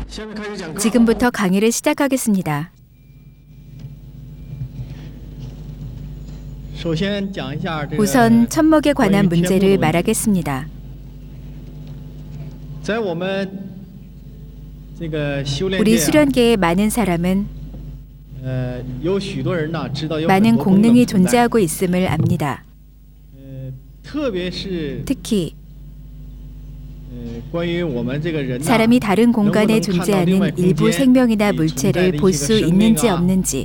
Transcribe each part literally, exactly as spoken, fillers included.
지금부터 강의를 시작하겠습니다. 우선 천목에 관한 문제를 말하겠습니다. 우리 수련계의 많은 사람은 많은 공능이 존재하고 있음을 압니다. 특히 사람이 다른 공간에 존재하는 일부 생명이나 물체를 볼 수 있는지 없는지,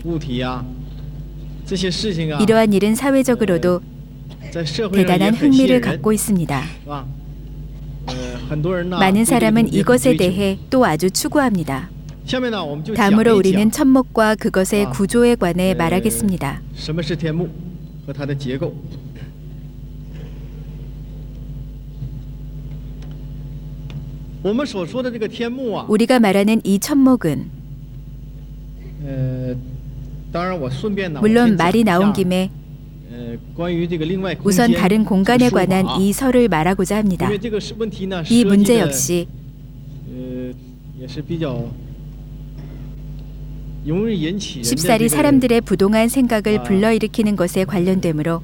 이러한 일은 사회적으로도 대단한 흥미를 갖고 있습니다. 많은 사람은 이것에 대해 또 아주 추구합니다. 다음으로 우리는 천목과 그것의 구조에 관해 말하겠습니다. 우리가 말하는 이 천목은, 물론 말이 나온 김에 우선 다른 공간에 관한 이 설을 말하고자 합니다. 이 문제 역시 쉽사리 사람들의 부동한 생각을 불러일으키는 것에 관련되므로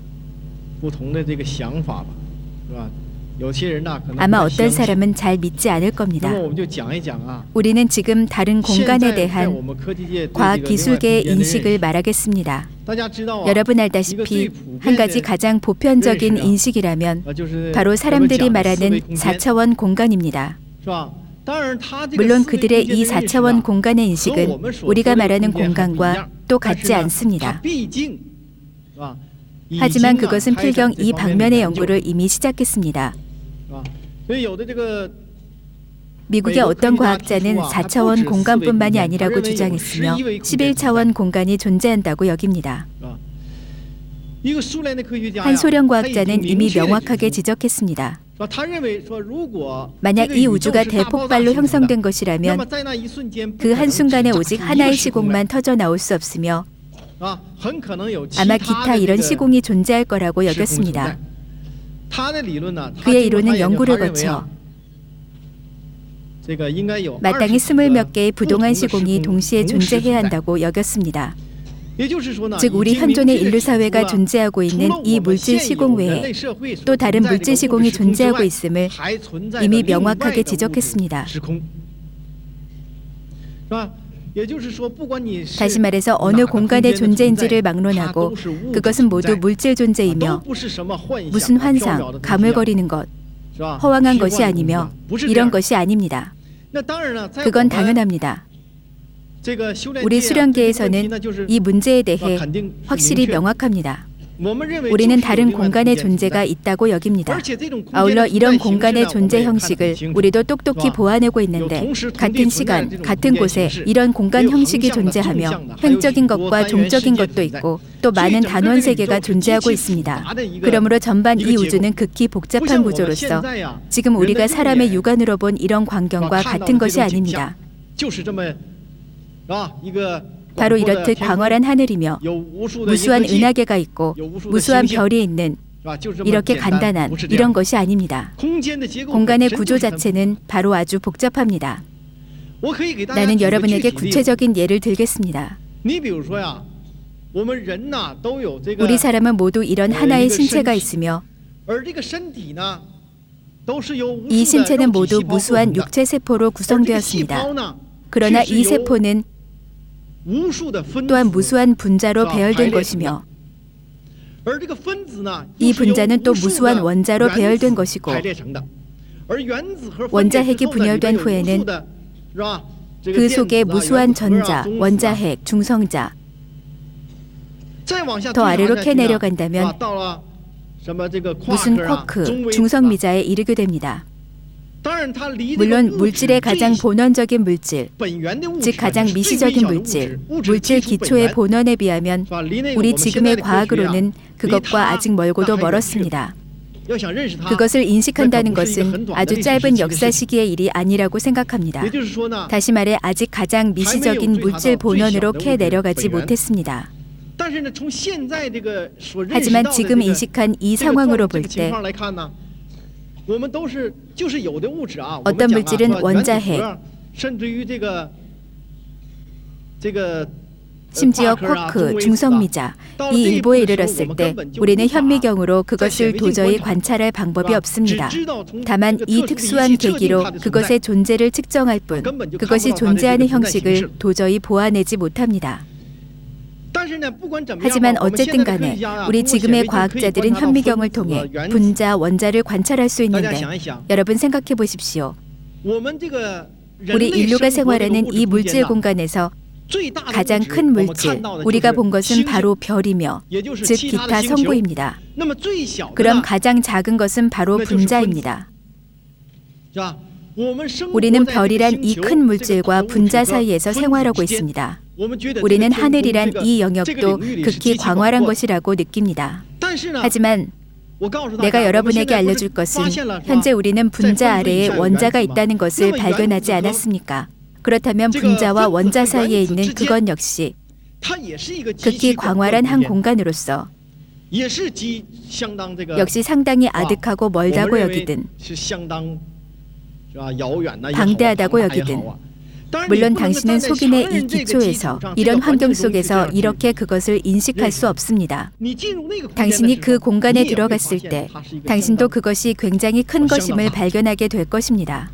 아마 어떤 사람은 잘 믿지 않을 겁니다. 우리는 지금 다른 공간에 대한 과학기술계의 인식을 말하겠습니다. 여러분 알다시피 한 가지 가장 보편적인 인식이라면 바로 사람들이 말하는 사 차원 공간입니다. 물론 그들의 이 사 차원 공간의 인식은 우리가 말하는 공간과 또 같지 않습니다. 하지만 그것은 필경 이 방면의 연구를 이미 시작했습니다. 미국의 어떤 과학자는 사 차원 공간뿐만이 아니라고 주장했으며 십일 차원 공간이 존재한다고 여깁니다. 한 소련 과학자는 이미 명확하게 지적했습니다. 만약 이 우주가 대폭발로 형성된 것이라면 그 한순간에 오직 하나의 시공만 터져 나올 수 없으며 아마 기타 이런 시공이 존재할 거라고 여겼습니다. 그의 이론은 연구를 거쳐 마땅히 스물 몇 개의 부동한 시공이 동시에 존재해야 한다고 여겼습니다. 즉 우리 현존의 인류 사회가 존재하고 있는 이 물질 시공 외에 또 다른 물질 시공이 존재하고 있음을 이미 명확하게 지적했습니다. 다시 말해서 어느 공간의 존재인지를 막론하고 그것은 모두 물질 존재이며 무슨 환상, 가물거리는 것, 허황한 것이 아니며 이런 것이 아닙니다. 그건 당연합니다. 우리 수련계에서는 이 문제에 대해 확실히 명확합니다. 우리는 다른 공간의 존재가 있다고 여깁니다. 아울러 이런 공간의 존재 형식을 우리도 똑똑히 보아내고 있는데 같은 시간, 같은 곳에 이런 공간 형식이 존재하며 횡적인 것과 종적인 것도 있고 또 많은 단원 세계가 존재하고 있습니다. 그러므로 전반 이 우주는 극히 복잡한 구조로서 지금 우리가 사람의 육안으로 본 이런 광경과 같은 것이 아닙니다. 바로 이렇듯 광활한 하늘이며 무수한 은하계가 있고 무수한 별이 있는 이렇게 간단한 이런 것이 아닙니다. 공간의 구조 자체는 바로 아주 복잡합니다. 나는 여러분에게 구체적인 예를 들겠습니다. 우리 사람은 모두 이런 하나의 신체가 있으며 이 신체는 모두 무수한 육체 세포로 구성되었습니다. 그러나 이 세포는 또한 무수한 분자로 배열된 것이며 이 분자는 또 무수한 원자로 배열된 것이고 원자핵이 분열된 후에는 그 속에 무수한 전자, 원자핵, 중성자 더 아래로 캐 내려간다면 무슨 쿼크, 중성미자에 이르게 됩니다. 물론 물질의 가장 본원적인 물질, 즉 가장 미시적인 물질, 물질 기초의 본원에 비하면 우리 지금의 과학으로는 그것과 아직 멀고도 멀었습니다. 그것을 인식한다는 것은 아주 짧은 역사 시기의 일이 아니라고 생각합니다. 다시 말해 아직 가장 미시적인 물질 본원으로 캐 내려가지 못했습니다. 하지만 지금 인식한 이 상황으로 볼 때 어떤 물질은 원자핵, 심지어 쿼크, 중성미자, 이 일보에 이르렀을 때 우리는 현미경으로 그것을 도저히 관찰할 방법이 없습니다. 다만 이 특수한 계기로 그것의 존재를 측정할 뿐 그것이 존재하는 형식을 도저히 보아내지 못합니다. 하지만 어쨌든 간에 우리 지금의 과학자들은 현미경을 통해 분자, 원자를 관찰할 수 있는데 여러분 생각해 보십시오. 우리 인류가 생활하는 이 물질 공간에서 가장 큰 물질, 우리가 본 것은 바로 별이며 즉 기타 성구입니다. 그럼 가장 작은 것은 바로 분자입니다. 우리는 별이란 이 큰 물질과 분자 사이에서 생활하고 있습니다. 우리는 하늘이란 이 영역도 극히 광활한 것이라고 느낍니다. 하지만 내가 여러분에게 알려줄 것은 현재 우리는 분자 아래에 원자가 있다는 것을 발견하지 않았습니까? 그렇다면 분자와 원자 사이에 있는 그것 역시 극히 광활한 한 공간으로서 역시 상당히 아득하고 멀다고 여기든 방대하다고 여기든 물론 당신은 속인의 이 기초에서 이런 환경 속에서 이렇게 그것을 인식할 수 없습니다. 당신이 그 공간에 들어갔을 때 당신도 그것이 굉장히 큰 것임을 발견하게 될 것입니다.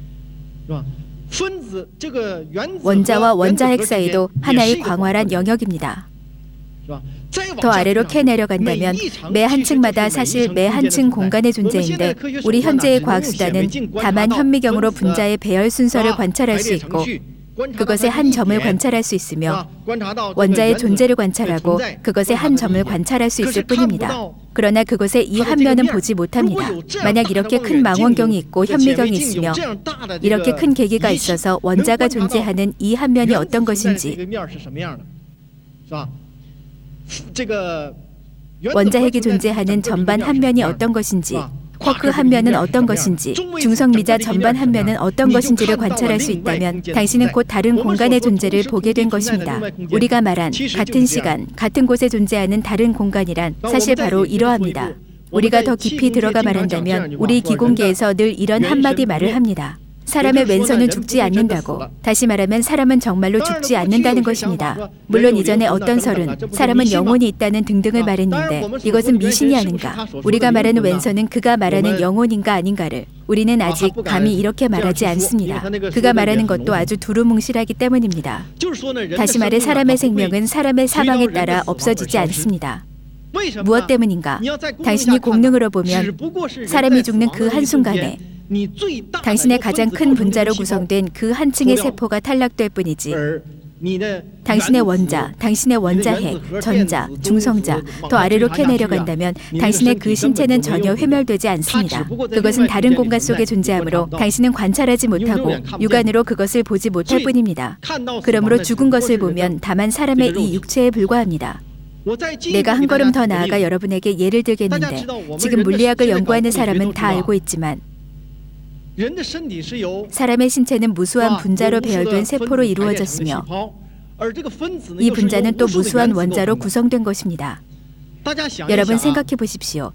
원자와 원자핵 사이도 하나의 광활한 영역입니다. 더 아래로 캐 내려간다면 매 한 층마다 사실 매 한 층 공간의 존재인데 우리 현재의 과학수단은 다만 현미경으로 분자의 배열 순서를 관찰할 수 있고 그것의 한 점을 관찰할 수 있으며 원자의 존재를 관찰하고 그것의 한 점을 관찰할 수 있을 뿐입니다. 그러나 그것의 이 한 면은 보지 못합니다. 만약 이렇게 큰 망원경이 있고 현미경이 있으며 이렇게 큰 계기가 있어서 원자가 존재하는 이 한 면이 어떤 것인지 원자핵이 존재하는 전반 한 면이 어떤 것인지 쿼크 한 면은 어떤 것인지 중성미자 전반 한 면은 어떤 것인지를 관찰할 수 있다면 당신은 곧 다른 공간의 존재를 보게 된 것입니다. 우리가 말한 같은 시간, 같은 곳에 존재하는 다른 공간이란 사실 바로 이러합니다. 우리가 더 깊이 들어가 말한다면 우리 기공계에서 늘 이런 한마디 말을 합니다. 사람의 왼손은 죽지 않는다고. 다시 말하면 사람은 정말로 죽지 않는다는 것입니다. 물론 이전에 어떤 설은 사람은 영혼이 있다는 등등을 말했는데 이것은 미신이 아닌가. 우리가 말하는 왼손은 그가 말하는 영혼인가 아닌가를 우리는 아직 감히 이렇게 말하지 않습니다. 그가 말하는 것도 아주 두루뭉실하기 때문입니다. 다시 말해 사람의 생명은 사람의 사망에 따라 없어지지 않습니다. 무엇 때문인가? 당신이 공능으로 보면 사람이 죽는 그 한순간에 당신의 가장 큰 분자로 구성된 그 한 층의 세포가 탈락될 뿐이지 당신의 원자, 당신의 원자핵, 전자, 중성자 더 아래로 캐 내려간다면 당신의 그 신체는 전혀 회멸되지 않습니다. 그것은 다른 공간 속에 존재하므로 당신은 관찰하지 못하고 육안으로 그것을 보지 못할 뿐입니다. 그러므로 죽은 것을 보면 다만 사람의 이 육체에 불과합니다. 내가 한 걸음 더 나아가 여러분에게 예를 들겠는데 지금 물리학을 연구하는 사람은 다 알고 있지만 사람의 신체는 무수한 분자로 배열된 세포로 이루어졌으며 이 분자는 또 무수한 원자로 구성된 것입니다. 여러분 생각해 보십시오.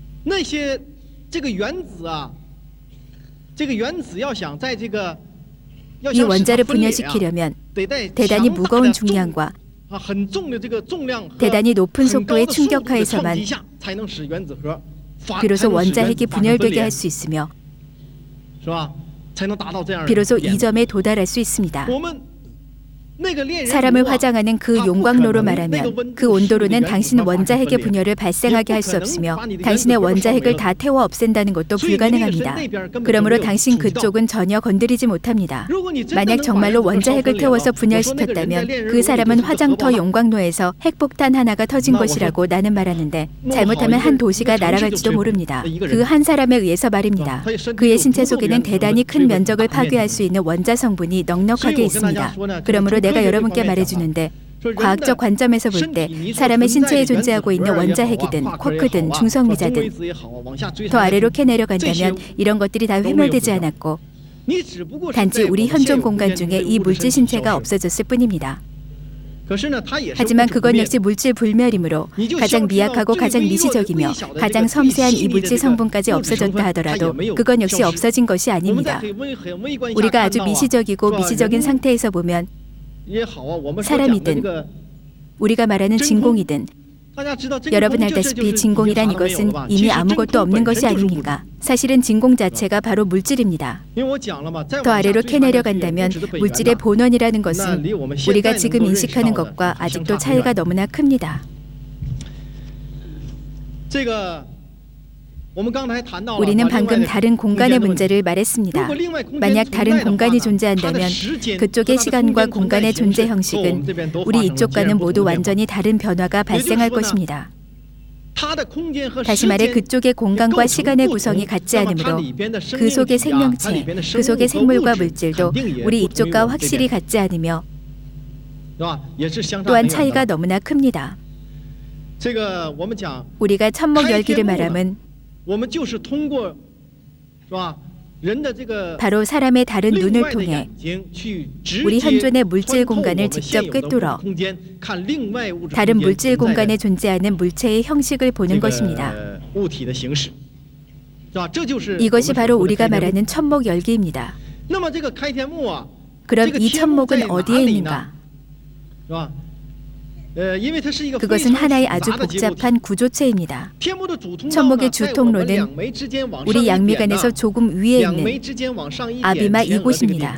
이 원자를 분열시키려면 대단히 무거운 중량과 대단히 높은 속도의 충격하에서만 비로소 원자핵이 분열되게 할 수 있으며 비로소 이 점에 도달할 수 있습니다. 사람을 화장하는 그 용광로로 말하면 그 온도로는 당신 원자핵의 분열을 발생하게 할 수 없으며 당신의 원자핵을 다 태워 없앤다는 것도 불가능합니다. 그러므로 당신 그쪽은 전혀 건드리지 못합니다. 만약 정말로 원자핵을 태워서 분열시켰다면 그 사람은 화장터 용광로에서 핵폭탄 하나가 터진 것이라고 나는 말하는데 잘못하면 한 도시가 날아갈지도 모릅니다. 그 한 사람에 의해서 말입니다. 그의 신체 속에는 대단히 큰 면적을 파괴할 수 있는 원자 성분이 넉넉하게 있습니다. 그러므로 내가 여러분께 말해주는데 과학적 관점에서 볼 때 사람의 신체에 존재하고 있는 원자핵이든 쿼크든 중성미자든 더 아래로 캐 내려간다면 이런 것들이 다 회멸되지 않았고 단지 우리 현존 공간 중에 이 물질 신체가 없어졌을 뿐입니다. 하지만 그건 역시 물질 불멸이므로 가장 미약하고 가장 미시적이며 가장 섬세한 이 물질 성분까지 없어졌다 하더라도 그건 역시 없어진 것이 아닙니다. 우리가 아주 미시적이고 미시적인 상태에서 보면 사람이든 우리가 말하는 진공이든 여러분 알다시피 진공이란 이것은 이미 아무것도 없는 것이 아닙니까? 사실은 진공 자체가 바로 물질입니다. 더 아래로 캐 내려간다면 물질의 본원이라는 것은 우리가 지금 인식하는 것과 아직도 차이가 너무나 큽니다. 우리는 방금 다른 공간의 문제를 말했습니다. 만약 다른 공간이 존재한다면 그쪽의 시간과 공간의 존재 형식은 우리 이쪽과는 모두 완전히 다른 변화가 발생할 것입니다. 다시 말해 그쪽의 공간과 시간의 구성이 같지 않으므로 그 속의 생명체, 그 속의 생물과 물질도 우리 이쪽과 확실히 같지 않으며 또한 차이가 너무나 큽니다. 우리가 천목열기를 말함은 바로 사람의 다른 눈을 통해 우리 현존의 물질 공간을 직접 꿰뚫어 다른 물질 공간에 존재하는 물체의 형식을 보는 것입니다. 이것이 바로 우리가 말하는 천목열기입니다. 그럼 이 천목은 어디에 있는가? 그것은 하나의 아주 복잡한 구조체입니다. 천목의 주통로는 우리 양미간에서 조금 위에 있는 아비마 이곳입니다.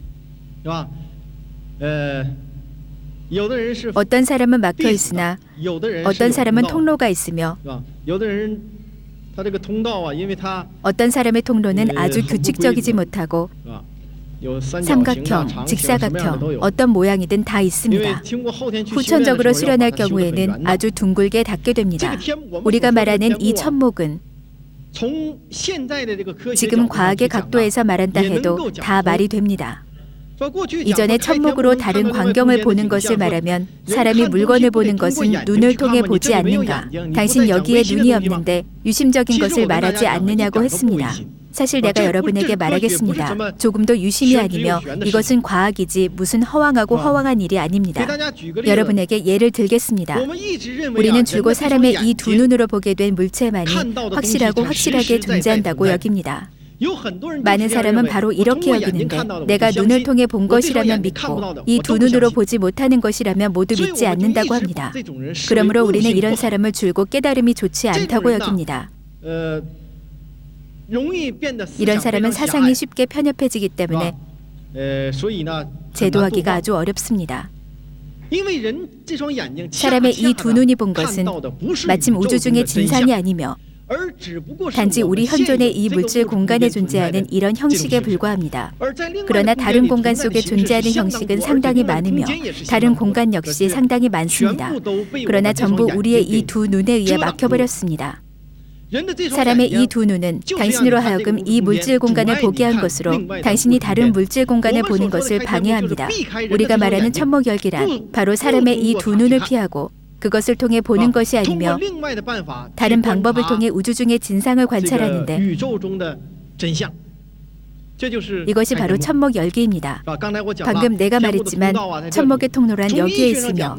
어떤 사람은 막혀 있으나 어떤 사람은 통로가 있으며 어떤 사람의 통로는 아주 규칙적이지 못하고 삼각형, 직사각형, 어떤 모양이든 다 있습니다. 후천적으로 수련할 경우에는 아주 둥글게 닿게 됩니다. 우리가 말하는 이 천목은 지금 과학의 각도에서 말한다 해도 다 말이 됩니다. 이전에 천목으로 다른 광경을 보는 것을 말하면 사람이 물건을 보는 것은 눈을 통해 보지 않는가? 당신 여기에 눈이 없는데 유심적인 것을 말하지 않느냐고 했습니다. 사실 내가 여러분에게 말하겠습니다. 조금 더 유심이 아니며 이것은 과학이지 무슨 허황하고 허황한 일이 아닙니다. 여러분에게 예를 들겠습니다. 우리는 줄곧 사람의 이 두 눈으로 보게 된 물체만이 확실하고 확실하게 존재한다고 여깁니다. 많은 사람은 바로 이렇게 여기는데 내가 눈을 통해 본 것이라면 믿고 이 두 눈으로 보지 못하는 것이라면 모두 믿지 않는다고 합니다. 그러므로 우리는 이런 사람을 줄곧 깨달음이 좋지 않다고 여깁니다. 이런 사람은 사상이 쉽게 편협해지기 때문에 제도하기가 아주 어렵습니다. 사람의 이 두 눈이 본 것은 마침 우주 중의 진상이 아니며 단지 우리 현존의 이 물질 공간에 존재하는 이런 형식에 불과합니다. 그러나 다른 공간 속에 존재하는 형식은 상당히 많으며 다른 공간 역시 상당히 많습니다. 그러나 전부 우리의 이 두 눈에 의해 막혀버렸습니다. 사람의 이 두 눈은 당신으로 하여금 이 물질 공간을 보게 한 것으로 당신이 다른 물질 공간을 보는 것을 방해합니다. 우리가 말하는 천목열기란 바로 사람의 이 두 눈을 피하고 그것을 통해 보는 것이 아니며 다른 방법을 통해 우주 중의 진상을 관찰하는데 이것이 바로 천목열기입니다. 방금 내가 말했지만 천목의 통로란 여기에 있으며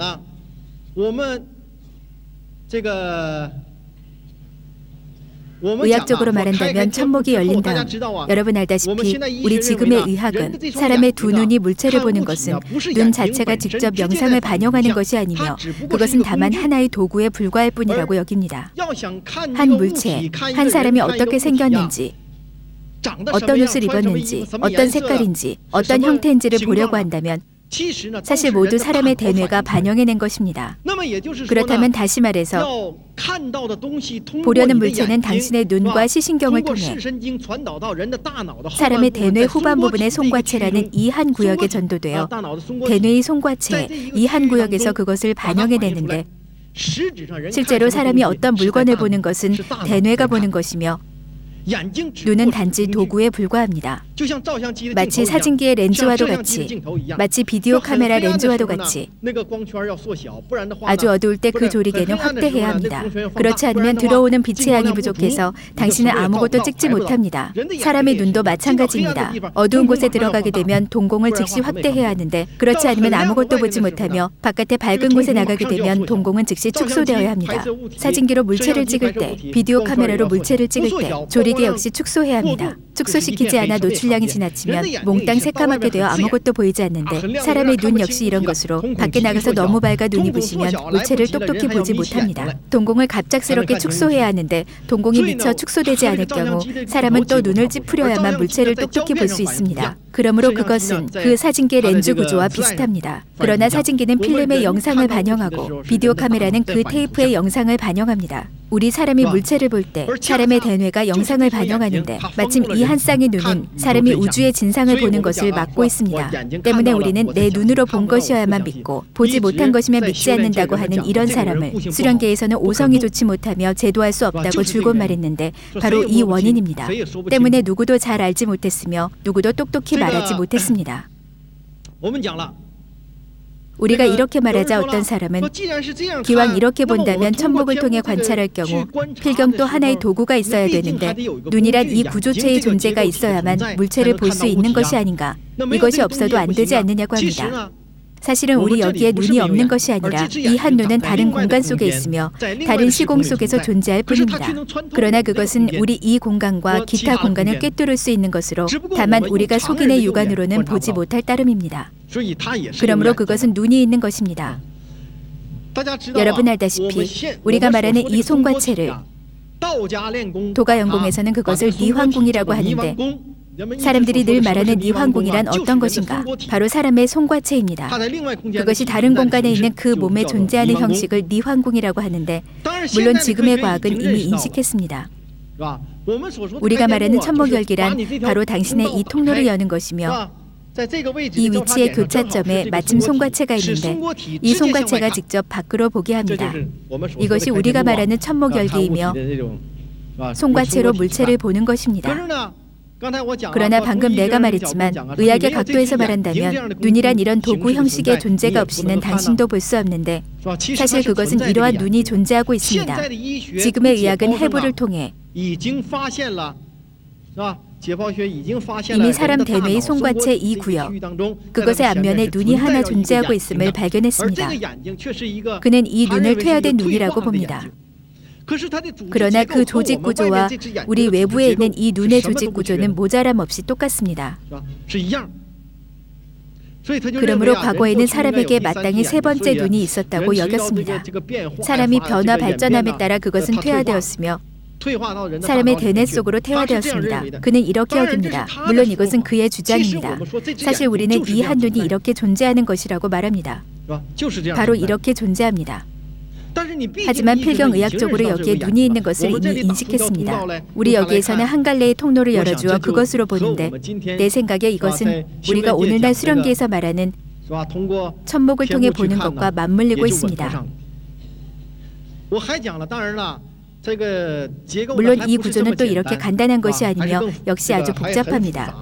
의학적으로 말한다면 천목이 열린 다음 여러분 알다시피 우리 지금의 의학은 사람의 두 눈이 물체를 보는 것은 눈 자체가 직접 영상을 반영하는 것이 아니며 그것은 다만 하나의 도구에 불과할 뿐이라고 여깁니다. 한 물체, 한 사람이 어떻게 생겼는지 어떤 옷을 입었는지 어떤 색깔인지 어떤 형태인지를 보려고 한다면 사실 모두 사람의 대뇌가 반영해낸 것입니다. 그렇다면 다시 말해서 보려는 물체는 당신의 눈과 시신경을 통해 사람의 대뇌 후반 부분의 송과체라는 이 한 구역에 전도되어 대뇌의 송과체 이 한 구역에서 그것을 반영해내는데 실제로 사람이 어떤 물건을 보는 것은 대뇌가 보는 것이며 눈은 단지 도구에 불과합니다. 마치 사진기의 렌즈와도 같이, 마치 비디오 카메라 렌즈와도 같이 아주 어두울 때 그 조리개는 확대해야 합니다. 그렇지 않으면 들어오는 빛의 양이 부족해서 당신은 아무것도 찍지 못합니다. 사람의 눈도 마찬가지입니다. 어두운 곳에 들어가게 되면 동공을 즉시 확대해야 하는데 그렇지 않으면 아무것도 보지 못하며 바깥에 밝은 곳에 나가게 되면 동공은 즉시 축소되어야 합니다. 사진기로 물체를 찍을 때, 비디오 카메라로 물체를 찍을 때 조리개 역시 축소해야 합니다. 축소시키지 않아 노출량이 지나치면 몽땅 새까맣게 되어 아무것도 보이지 않는데 사람의 눈 역시 이런 것으로 밖에 나가서 너무 밝아 눈이 부시면 물체를 똑똑히 보지 못합니다. 동공을 갑작스럽게 축소해야 하는데 동공이 미처 축소되지 않을 경우 사람은 또 눈을 찌푸려야만 물체를 똑똑히 볼 수 있습니다. 그러므로 그것은 그 사진기의 렌즈 구조와 비슷합니다. 그러나 사진기는 필름의 영상을 반영하고 비디오 카메라는 그 테이프의 영상을 반영합니다. 우리 사람이 물체를 볼 때 사람의 대뇌가 영상을 반영하는데 마침 이 한 쌍의 눈은 사람이 우주의 진상을 보는 것을 막고 있습니다. 때문에 우리는 내 눈으로 본 것이어야만 믿고 보지 못한 것이면 믿지 않는다고 하는 이런 사람을 수련계에서는 오성이 좋지 못하며 제도할 수 없다고 줄곧 말했는데 바로 이 원인입니다. 때문에 누구도 잘 알지 못했으며 누구도 똑똑히 말하지 못했습니다. 우리가 이렇게 말하자 어떤 사람은 기왕 이렇게 본다면 천목을 통해 관찰할 경우 필경 또 하나의 도구가 있어야 되는데 눈이란 이 구조체의 존재가 있어야만 물체를 볼 수 있는 것이 아닌가. 이것이 없어도 안 되지 않느냐고 합니다. 사실은 우리 여기에 눈이 없는 것이 아니라 이 한 눈은 다른 공간 속에 있으며 다른 시공 속에서 존재할 뿐입니다. 그러나 그것은 우리 이 공간과 기타 공간을 꿰뚫을 수 있는 것으로 다만 우리가 속인의 육안으로는 보지 못할 따름입니다. 그러므로 그것은 눈이 있는 것입니다. 여러분 알다시피 우리가 말하는 이 손과체를 도가연공에서는 그것을 니황궁이라고 하는데 사람들이 늘 말하는 니황궁이란 어떤 것인가? 바로 사람의 손과체입니다. 그것이 다른 공간에 있는 그 몸에 존재하는 형식을 니황궁이라고 하는데 물론 지금의 과학은 이미 인식했습니다. 우리가 말하는 천목열기란 바로 당신의 이 통로를 여는 것이며 이 위치의 교차점에 마침 손과체가 있는데 이 손과체가 직접 밖으로 보게 합니다. 이것이 우리가 말하는 천목열기이며 손과체로 물체를 보는 것입니다. 그러나 방금 내가 말했지만 의학의 각도에서 말한다면 눈이란 이런 도구 형식의 존재가 없이는 당신도 볼 수 없는데 사실 그것은 이러한 눈이 존재하고 있습니다. 지금의 의학은 해부를 통해 이미 사람 대뇌의 손과체 이 구역, 그것의 앞면에 눈이 하나 존재하고 있음을 발견했습니다. 그는 이 눈을 퇴화된 눈이라고 봅니다. 그러나 그 조직 구조와 우리 외부에 있는 이 눈의 조직 구조는 모자람 없이 똑같습니다. 그러므로 과거에는 사람에게 마땅히 세 번째 눈이 있었다고 여겼습니다. 사람이 변화 발전함에 따라 그것은 퇴화되었으며 사람의 대뇌 속으로 퇴화되었습니다. 그는 이렇게 여깁니다. 물론 이것은 그의 주장입니다. 사실 우리는 이 한 눈이 이렇게 존재하는 것이라고 말합니다. 바로 이렇게 존재합니다. 하지만 필경의학적으로 여기에 눈이 있는 것을 이미 인식했습니다. 우리 여기에서는 한 갈래의 통로를 열어주어 그것으로 보는데 내 생각에 이것은 우리가 오늘날 수련계에서 말하는 천목을 통해 보는 것과 맞물리고 있습니다. 물론 이 구조는 또 이렇게 간단한 것이 아니며 역시 아주 복잡합니다.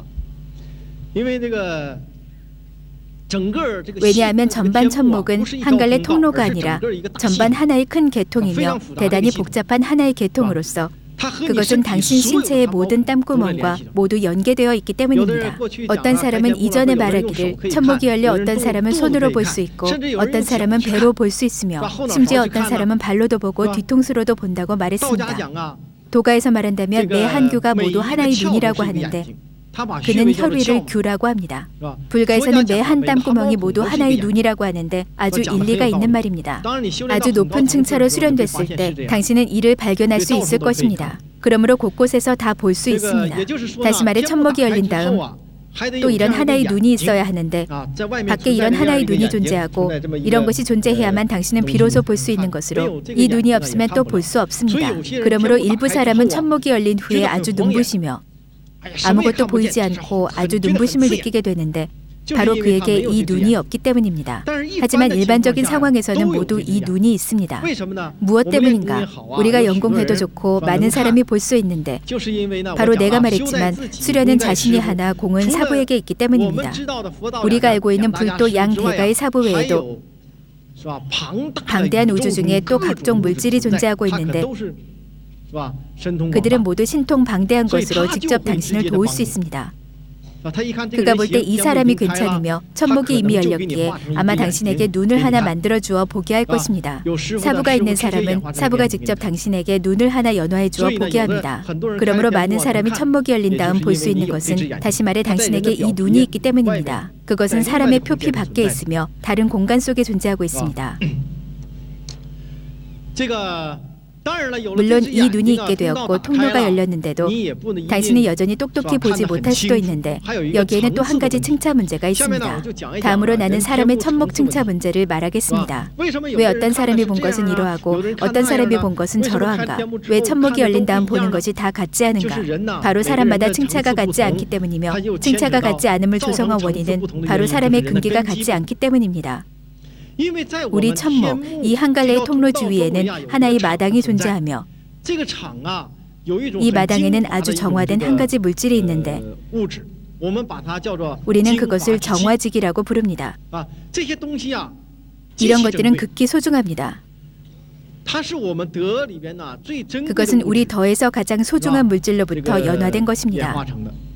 왜냐하면 전반 천목은 한 갈래 통로가 아니라 전반 하나의 큰 계통이며 대단히 복잡한 하나의 계통으로서 그것은 당신 신체의 모든 땀구멍과 모두 연계되어 있기 때문입니다. 어떤 사람은 이전에 말하기를 천목이 열려 어떤 사람은 손으로 볼 수 있고 어떤 사람은 배로 볼 수 있으며 심지어 어떤 사람은 발로도 보고 뒤통수로도 본다고 말했습니다. 도가에서 말한다면 내 한 규가 모두 하나의 눈이라고 하는데 그는 혈위를 규라고 합니다. 불가에서는 매 한 땀구멍이 모두 하나의 눈이라고 하는데 아주 일리가 있는 말입니다. 아주 높은 층차로 수련됐을 때 당신은 이를 발견할 수 있을 것입니다. 그러므로 곳곳에서 다 볼 수 있습니다. 다시 말해 천목이 열린 다음 또 이런 하나의 눈이 있어야 하는데 밖에 이런 하나의 눈이 존재하고 이런 것이 존재해야만 당신은 비로소 볼 수 있는 것으로 이 눈이 없으면 또 볼 수 없습니다. 그러므로 일부 사람은 천목이 열린 후에 아주 눈부시며 아무것도 보이지 않고 아주 눈부심을 느끼게 되는데 바로 그에게 이 눈이 없기 때문입니다. 하지만 일반적인 상황에서는 모두 이 눈이 있습니다. 무엇 때문인가? 우리가 연공해도 좋고 많은 사람이 볼 수 있는데 바로 내가 말했지만 수련은 자신이 하나 공은 사부에게 있기 때문입니다. 우리가 알고 있는 불도 양 대가의 사부 외에도 방대한 우주 중에 또 각종 물질이 존재하고 있는데 그들은 모두 신통 방대한 것으로 직접 당신을 도울 수 있습니다. 그가 볼 때 이 사람이 괜찮으며 천목이 이미 열렸기에 아마 당신에게 눈을 하나 만들어 주어 보게 할 것입니다. 사부가 있는 사람은 사부가 직접 당신에게 눈을 하나 연화해 주어 보게 합니다. 그러므로 많은 사람이 천목이 열린 다음 볼 수 있는 것은 다시 말해 당신에게 이 눈이 있기 때문입니다. 그것은 사람의 표피 밖에 있으며 다른 공간 속에 존재하고 있습니다. 물론 이 눈이 있게 되었고 통로가 열렸는데도 당신이 여전히 똑똑히 보지 못할 수도 있는데 여기에는 또 한 가지 층차 문제가 있습니다. 다음으로 나는 사람의 천목 층차 문제를 말하겠습니다. 왜 어떤 사람이 본 것은 이러하고 어떤 사람이 본 것은 저러한가? 왜 천목이 열린 다음 보는 것이 다 같지 않은가? 바로 사람마다 층차가 같지 않기 때문이며 층차가 같지 않음을 조성한 원인은 바로 사람의 근기가 같지 않기 때문입니다. 우리 천목, 이 한 갈래의 통로 주위에는 하나의 마당이 존재하며 이 마당에는 아주 정화된 한 가지 물질이 있는데 우리는 그것을 정화직이라고 부릅니다. 이런 것들은 극히 소중합니다. 그것은 우리 더에서 가장 소중한 물질로부터 연화된 것입니다.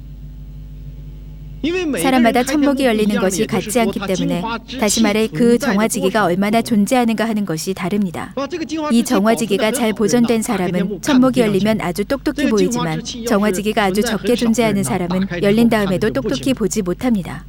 사람마다 천목이 열리는 것이 같지 않기 때문에 다시 말해 그 정화지기가 얼마나 존재하는가 하는 것이 다릅니다. 이 정화지기가 잘 보존된 사람은 천목이 열리면 아주 똑똑히 보이지만 정화지기가 아주 적게 존재하는 사람은 열린 다음에도 똑똑히 보지 못합니다.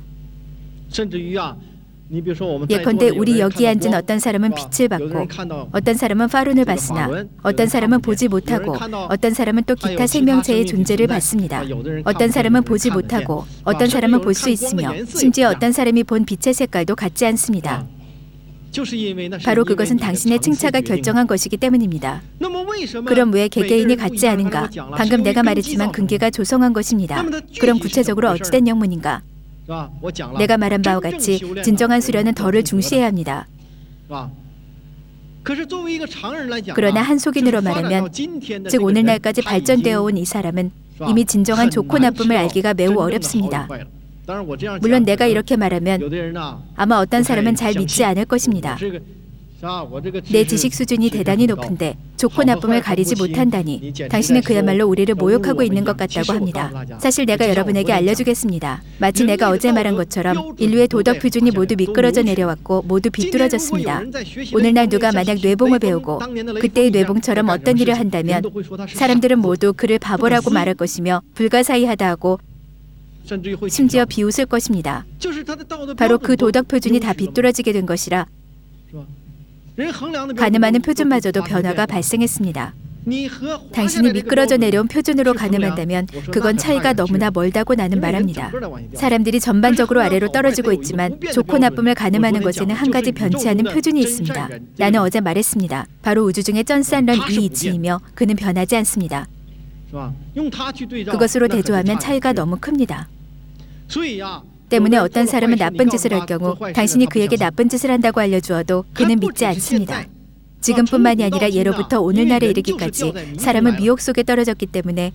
예컨대 우리 여기 앉은 어떤 사람은 빛을 받고 어떤 사람은 파룬을 받으나 어떤 사람은 보지 못하고 어떤 사람은 또 기타 생명체의 존재를 받습니다. 어떤 사람은 보지 못하고 어떤 사람은 볼 수 있으며 심지어 어떤 사람이 본 빛의 색깔도 같지 않습니다. 바로 그것은 당신의 층차가 결정한 것이기 때문입니다. 그럼 왜 개개인이 같지 않은가? 방금 내가 말했지만 근기가 조성한 것입니다. 그럼 구체적으로 어찌된 영문인가? 내가 말한 바와 같이 진정한 수련은 덜을 중시해야 합니다. 그러나 한속인으로 말하면 즉 오늘날까지 발전되어 온 이 사람은 이미 진정한 좋고 나쁨을 알기가 매우 어렵습니다. 물론 내가 이렇게 말하면 아마 어떤 사람은 잘 믿지 않을 것입니다. 내 지식 수준이 대단히 높은데 좋고 나쁨을 가리지 못한다니 당신은 그야말로 우리를 모욕하고 있는 것 같다고 합니다. 사실 내가 여러분에게 알려주겠습니다. 마치 내가 어제 말한 것처럼 인류의 도덕 표준이 모두 미끄러져 내려왔고 모두 비뚤어졌습니다. 오늘날 누가 만약 뇌봉을 배우고 그때의 뇌봉처럼 어떤 일을 한다면 사람들은 모두 그를 바보라고 말할 것이며 불가사의하다 하고 심지어 비웃을 것입니다. 바로 그 도덕 표준이 다 비뚤어지게 된 것이라 가늠하는 표준마저도 변화가 발생했습니다. 당신이 미끄러져 내려온 표준으로 가늠한다면 그건 차이가 너무나 멀다고 나는 말합니다. 사람들이 전반적으로 아래로 떨어지고 있지만 좋고 나쁨을 가늠하는 것에는 한 가지 변치 않은 표준이 있습니다. 나는 어제 말했습니다. 바로 우주 중에 쩐산런 이 이치이며 그는 변하지 않습니다. 그것으로 대조하면 차이가 너무 큽니다. 때문에 어떤 사람은 나쁜 짓을 할 경우 당신이 그에게 나쁜 짓을 한다고 알려주어도 그는 믿지 않습니다. 지금뿐만이 아니라 예로부터 오늘날에 이르기까지 사람은 미혹 속에 떨어졌기 때문에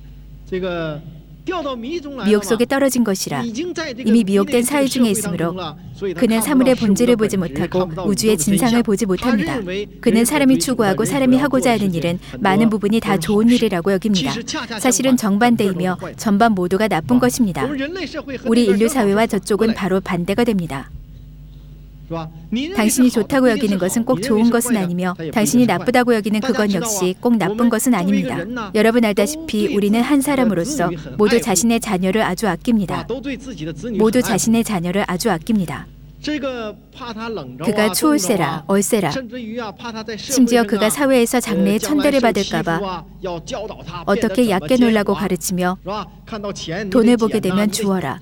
미혹 속에 떨어진 것이라 이미 미혹된 사회 중에 있으므로 그는 사물의 본질을 보지 못하고 우주의 진상을 보지 못합니다. 그는 사람이 추구하고 사람이 하고자 하는 일은 많은 부분이 다 좋은 일이라고 여깁니다. 사실은 정반대이며 전반 모두가 나쁜 것입니다. 우리 인류 사회와 저쪽은 바로 반대가 됩니다. 당신이 좋다고 여기는 것은 꼭 좋은 것은 아니며 당신이 나쁘다고 여기는 그건 역시 꼭 나쁜 것은 아닙니다. 여러분 알다시피 우리는 한 사람으로서 모두 자신의 자녀를 아주 아낍니다. 모두 자신의 자녀를 아주 아낍니다. 그가 추울세라 얼세라 심지어 그가 사회에서 장래에 천대를 받을까봐 어떻게 얕게 놀라고 가르치며 돈을 보게 되면 주어라.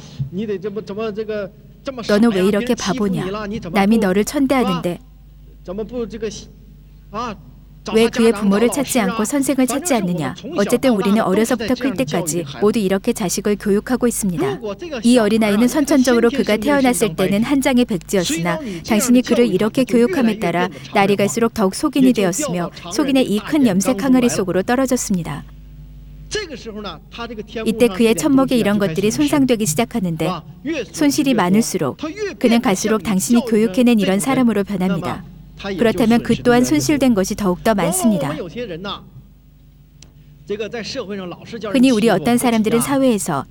너는 왜 이렇게 바보냐? 남이 너를 천대하는데 왜 그의 부모를 찾지 않고 선생을 찾지 않느냐? 어쨌든 우리는 어려서부터 클 때까지 모두 이렇게 자식을 교육하고 있습니다. 이 어린아이는 선천적으로 그가 태어났을 때는 한 장의 백지였으나 당신이 그를 이렇게 교육함에 따라 날이 갈수록 더욱 속인이 되었으며 속인의 이 큰 염색 항아리 속으로 떨어졌습니다. 이때 그의 젖먹에 이런 것들이 손상되기 시작하는데 손실이 많을수록 그는 갈수록 당신이 교육해낸 이런 사람으로 변합니다. 그렇다면 그 또한 손실된 것이 더욱더 많습니다. 흔히 우리 어떤 사람들은 사회에서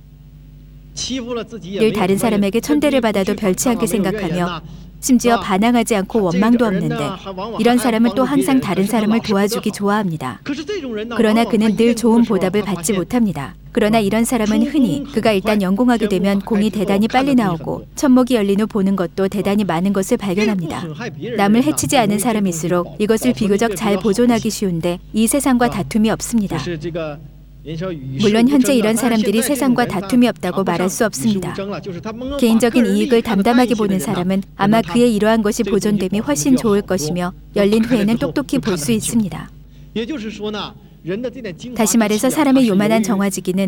늘 다른 사람에게 천대를 받아도 별치 않게 생각하며 심지어 반항하지 않고 원망도 없는데 이런 사람은 또 항상 다른 사람을 도와주기 좋아합니다. 그러나 그는 늘 좋은 보답을 받지 못합니다. 그러나 이런 사람은 흔히 그가 일단 연공하게 되면 공이 대단히 빨리 나오고 젖먹이 열린 후 보는 것도 대단히 많은 것을 발견합니다. 남을 해치지 않은 사람일수록 이것을 비교적 잘 보존하기 쉬운데 이 세상과 다툼이 없습니다. 물론 현재 이런 사람들이 세상과 다툼이 없다고 말할 수 없습니다. 개인적인 이익을 담담하게 보는 사람은 아마 그의 이러한 것이 보존됨이 훨씬 좋을 것이며 열린 후에는 똑똑히 볼 수 있습니다. 다시 말해서 사람의 요만한 정화지기는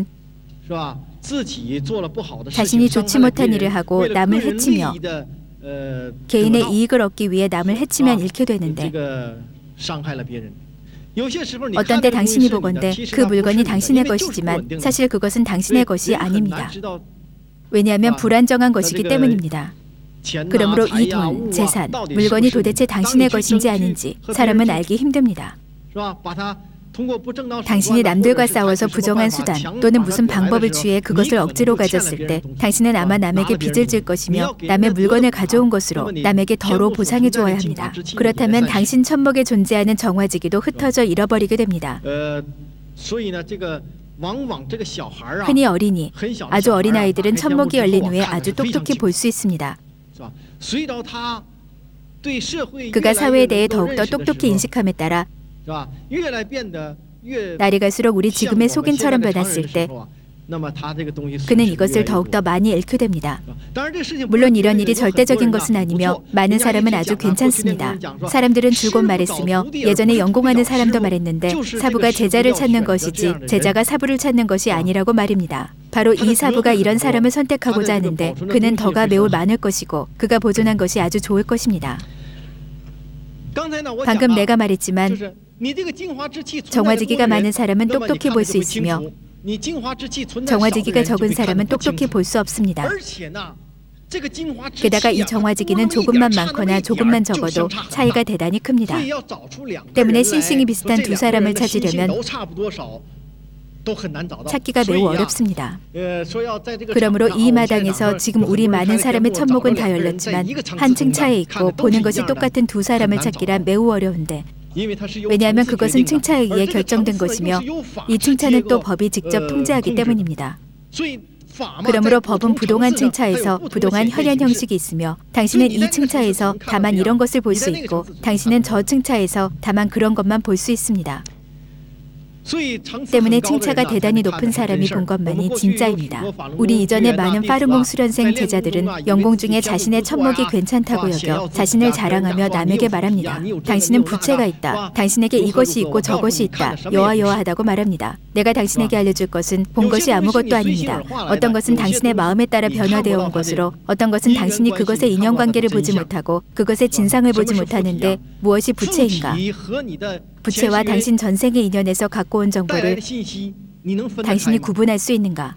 자신이 좋지 못한 일을 하고 남을 해치며 개인의 이익을 얻기 위해 남을 해치면 잃게 되는데 어떤 때 당신이 보건대 그 물건이 당신의 것이지만 사실 그것은 당신의 것이 아닙니다. 왜냐하면 불안정한 것이기 때문입니다. 그러므로 이 돈, 재산, 물건이 도대체 당신의 것인지 아닌지 사람은 알기 힘듭니다. 당신이 남들과 싸워서 부정한 수단 또는 무슨 방법을 취해 그것을 억지로 가졌을 때 당신은 아마 남에게 빚을 질 것이며 남의 물건을 가져온 것으로 남에게 더러 보상해 주어야 합니다. 그렇다면 당신 젖먹에 존재하는 정화지기도 흩어져 잃어버리게 됩니다. 흔히 어린이, 아주 어린 아이들은 젖먹이 열린 후에 아주 똑똑히 볼 수 있습니다. 그가 사회에 대해 더욱더 똑똑히 인식함에 따라 날이 갈수록 우리 지금의 속인처럼 변했을 때 그는 이것을 더욱더 많이 잃게 됩니다. 물론 이런 일이 절대적인 것은 아니며 많은 사람은 아주 괜찮습니다. 사람들은 줄곧 말했으며 예전에 연공하는 사람도 말했는데 사부가 제자를 찾는 것이지 제자가 사부를 찾는 것이 아니라고 말입니다. 바로 이 사부가 이런 사람을 선택하고자 하는데 그는 덕가 매우 많을 것이고 그가 보존한 것이 아주 좋을 것입니다. 방금 내가 말했지만 정화지기가 많은 사람은 똑똑히 볼 수 있으며 정화지기가 적은 사람은 똑똑히 볼 수 없습니다. 게다가 이 정화지기는 조금만 많거나 조금만 적어도 차이가 대단히 큽니다. 때문에 신싱이 비슷한 두 사람을 찾으려면 찾기가 매우 어렵습니다. 그러므로 이 마당에서 지금 우리 많은 사람의 젖먹은 다 열렸지만 한층 차에 있고 보는 것이 똑같은 두 사람을 찾기란 매우 어려운데 왜냐하면 그것은 칭차에 의해 결정된 것이며 이 칭차는 또 법이 직접 통제하기 때문입니다. 그러므로 법은 부동한 칭차에서 부동한 혈연 형식이 있으며 당신은 이 칭차에서 다만 이런 것을 볼 수 있고 당신은 저 칭차에서 다만 그런 것만 볼 수 있습니다. 때문에 칭차가 대단히 높은 사람이 본 것만이 진짜입니다. 우리 이전에 많은 파르몽 수련생 제자들은 연공 중에 자신의 젖먹이 괜찮다고 여겨 자신을 자랑하며 남에게 말합니다. 당신은 부채가 있다. 당신에게 이것이 있고 저것이 있다. 여하여하하다고 말합니다. 내가 당신에게 알려줄 것은 본 것이 아무것도 아닙니다. 어떤 것은 당신의 마음에 따라 변화되어 온 것으로 어떤 것은 당신이 그것의 인연관계를 보지 못하고 그것의 진상을 보지 못하는데 무엇이 부채인가? 부채와 당신 전생의 인연에서 갖고 온 정보를 당신이 구분할 수 있는가?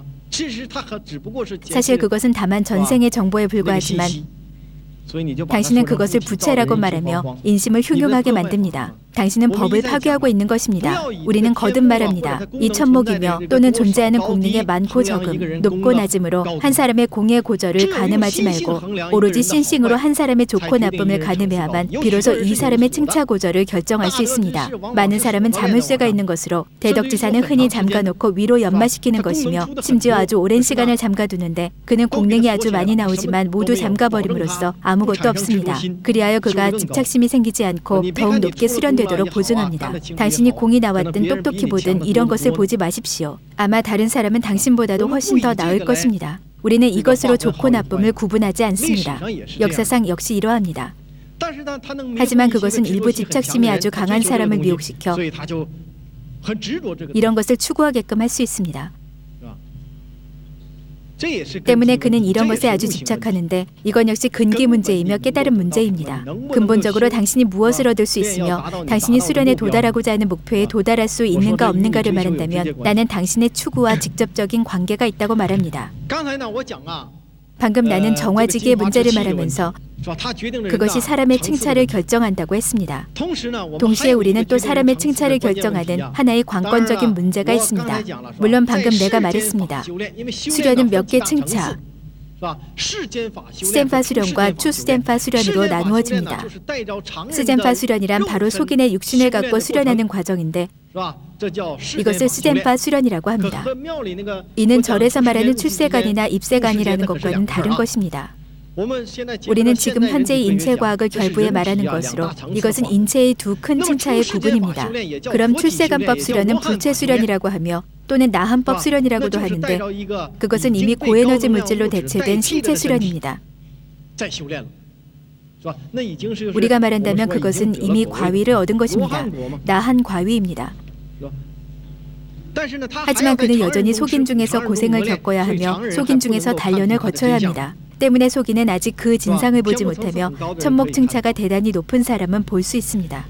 사실 그것은 다만 전생의 정보에 불과하지만 당신은 그것을 부채라고 말하며 인심을 흉흉하게 만듭니다. 당신은 법을 파괴하고 있는 것입니다. 우리는 거듭 말합니다. 이 젖먹이며 또는 존재하는 공능의 많고 적음, 높고 낮음으로 한 사람의 공의 고절을 가늠하지 말고 오로지 신싱으로 한 사람의 좋고 나쁨을 가늠해야만 비로소 이 사람의 칭차 고절을 결정할 수 있습니다. 많은 사람은 자물쇠가 있는 것으로 대덕지사는 흔히 잠가놓고 위로 연마시키는 것이며 심지어 아주 오랜 시간을 잠가두는데 그는 공능이 아주 많이 나오지만 모두 잠가버림으로써 아무것도 없습니다. 그리하여 그가 집착심이 생기지 않고 더욱 높게 수련되도록 보증합니다. 당신이 공이 나왔든 똑똑히 보든 이런 것을 보지 마십시오. 아마 다른 사람은 당신보다도 훨씬 더 나을 것입니다. 우리는 이것으로 좋고 나쁨을 구분하지 않습니다. 역사상 역시 이러합니다. 하지만 그것은 일부 집착심이 아주 강한 사람을 미혹시켜 이런 것을 추구하게끔 할 수 있습니다. 때문에 그는 이런 것에 아주 집착하는데 이건 역시 근기 문제이며 깨달음 문제입니다. 근본적으로 당신이 무엇을 얻을 수 있으며 당신이 수련에 도달하고자 하는 목표에 도달할 수 있는가 없는가를 말한다면 나는 당신의 추구와 직접적인 관계가 있다고 말합니다. 방금 나는 정화지기의 문제를 말하면서 그것이 사람의 칭찬을 결정한다고 했습니다. 동시에 우리는 또 사람의 칭찬을 결정하는 하나의 관건적인 문제가 있습니다. 물론 방금 내가 말했습니다. 수련은 몇 개 칭찬, 스젠파 수련과 추스젠파 수련으로 나누어집니다. 스젠파 수련이란 바로 속인의 육신을 갖고 수련하는 과정인데 이것을 스젠파 수련이라고 합니다. 이는 절에서 말하는 출세관이나 입세관이라는 것과는 다른 것입니다. 우리는 지금 현재의 인체과학을 결부해 말하는 것으로 이것은 인체의 두 큰 층차의 구분입니다. 그럼 출세관법 수련은 불체 수련이라고 하며 또는 나한법 수련이라고도 하는데 그것은 이미 고에너지 물질로 대체된 신체 수련입니다. 우리가 말한다면 그것은 이미 과위를 얻은 것입니다. 나한 과위입니다. 하지만 그는 여전히 속인 중에서 고생을 겪어야 하며 속인 중에서 단련을 거쳐야 합니다. 때문에 속인은 아직 그 진상을 보지 못하며 천목층차가 대단히 높은 사람은 볼 수 있습니다.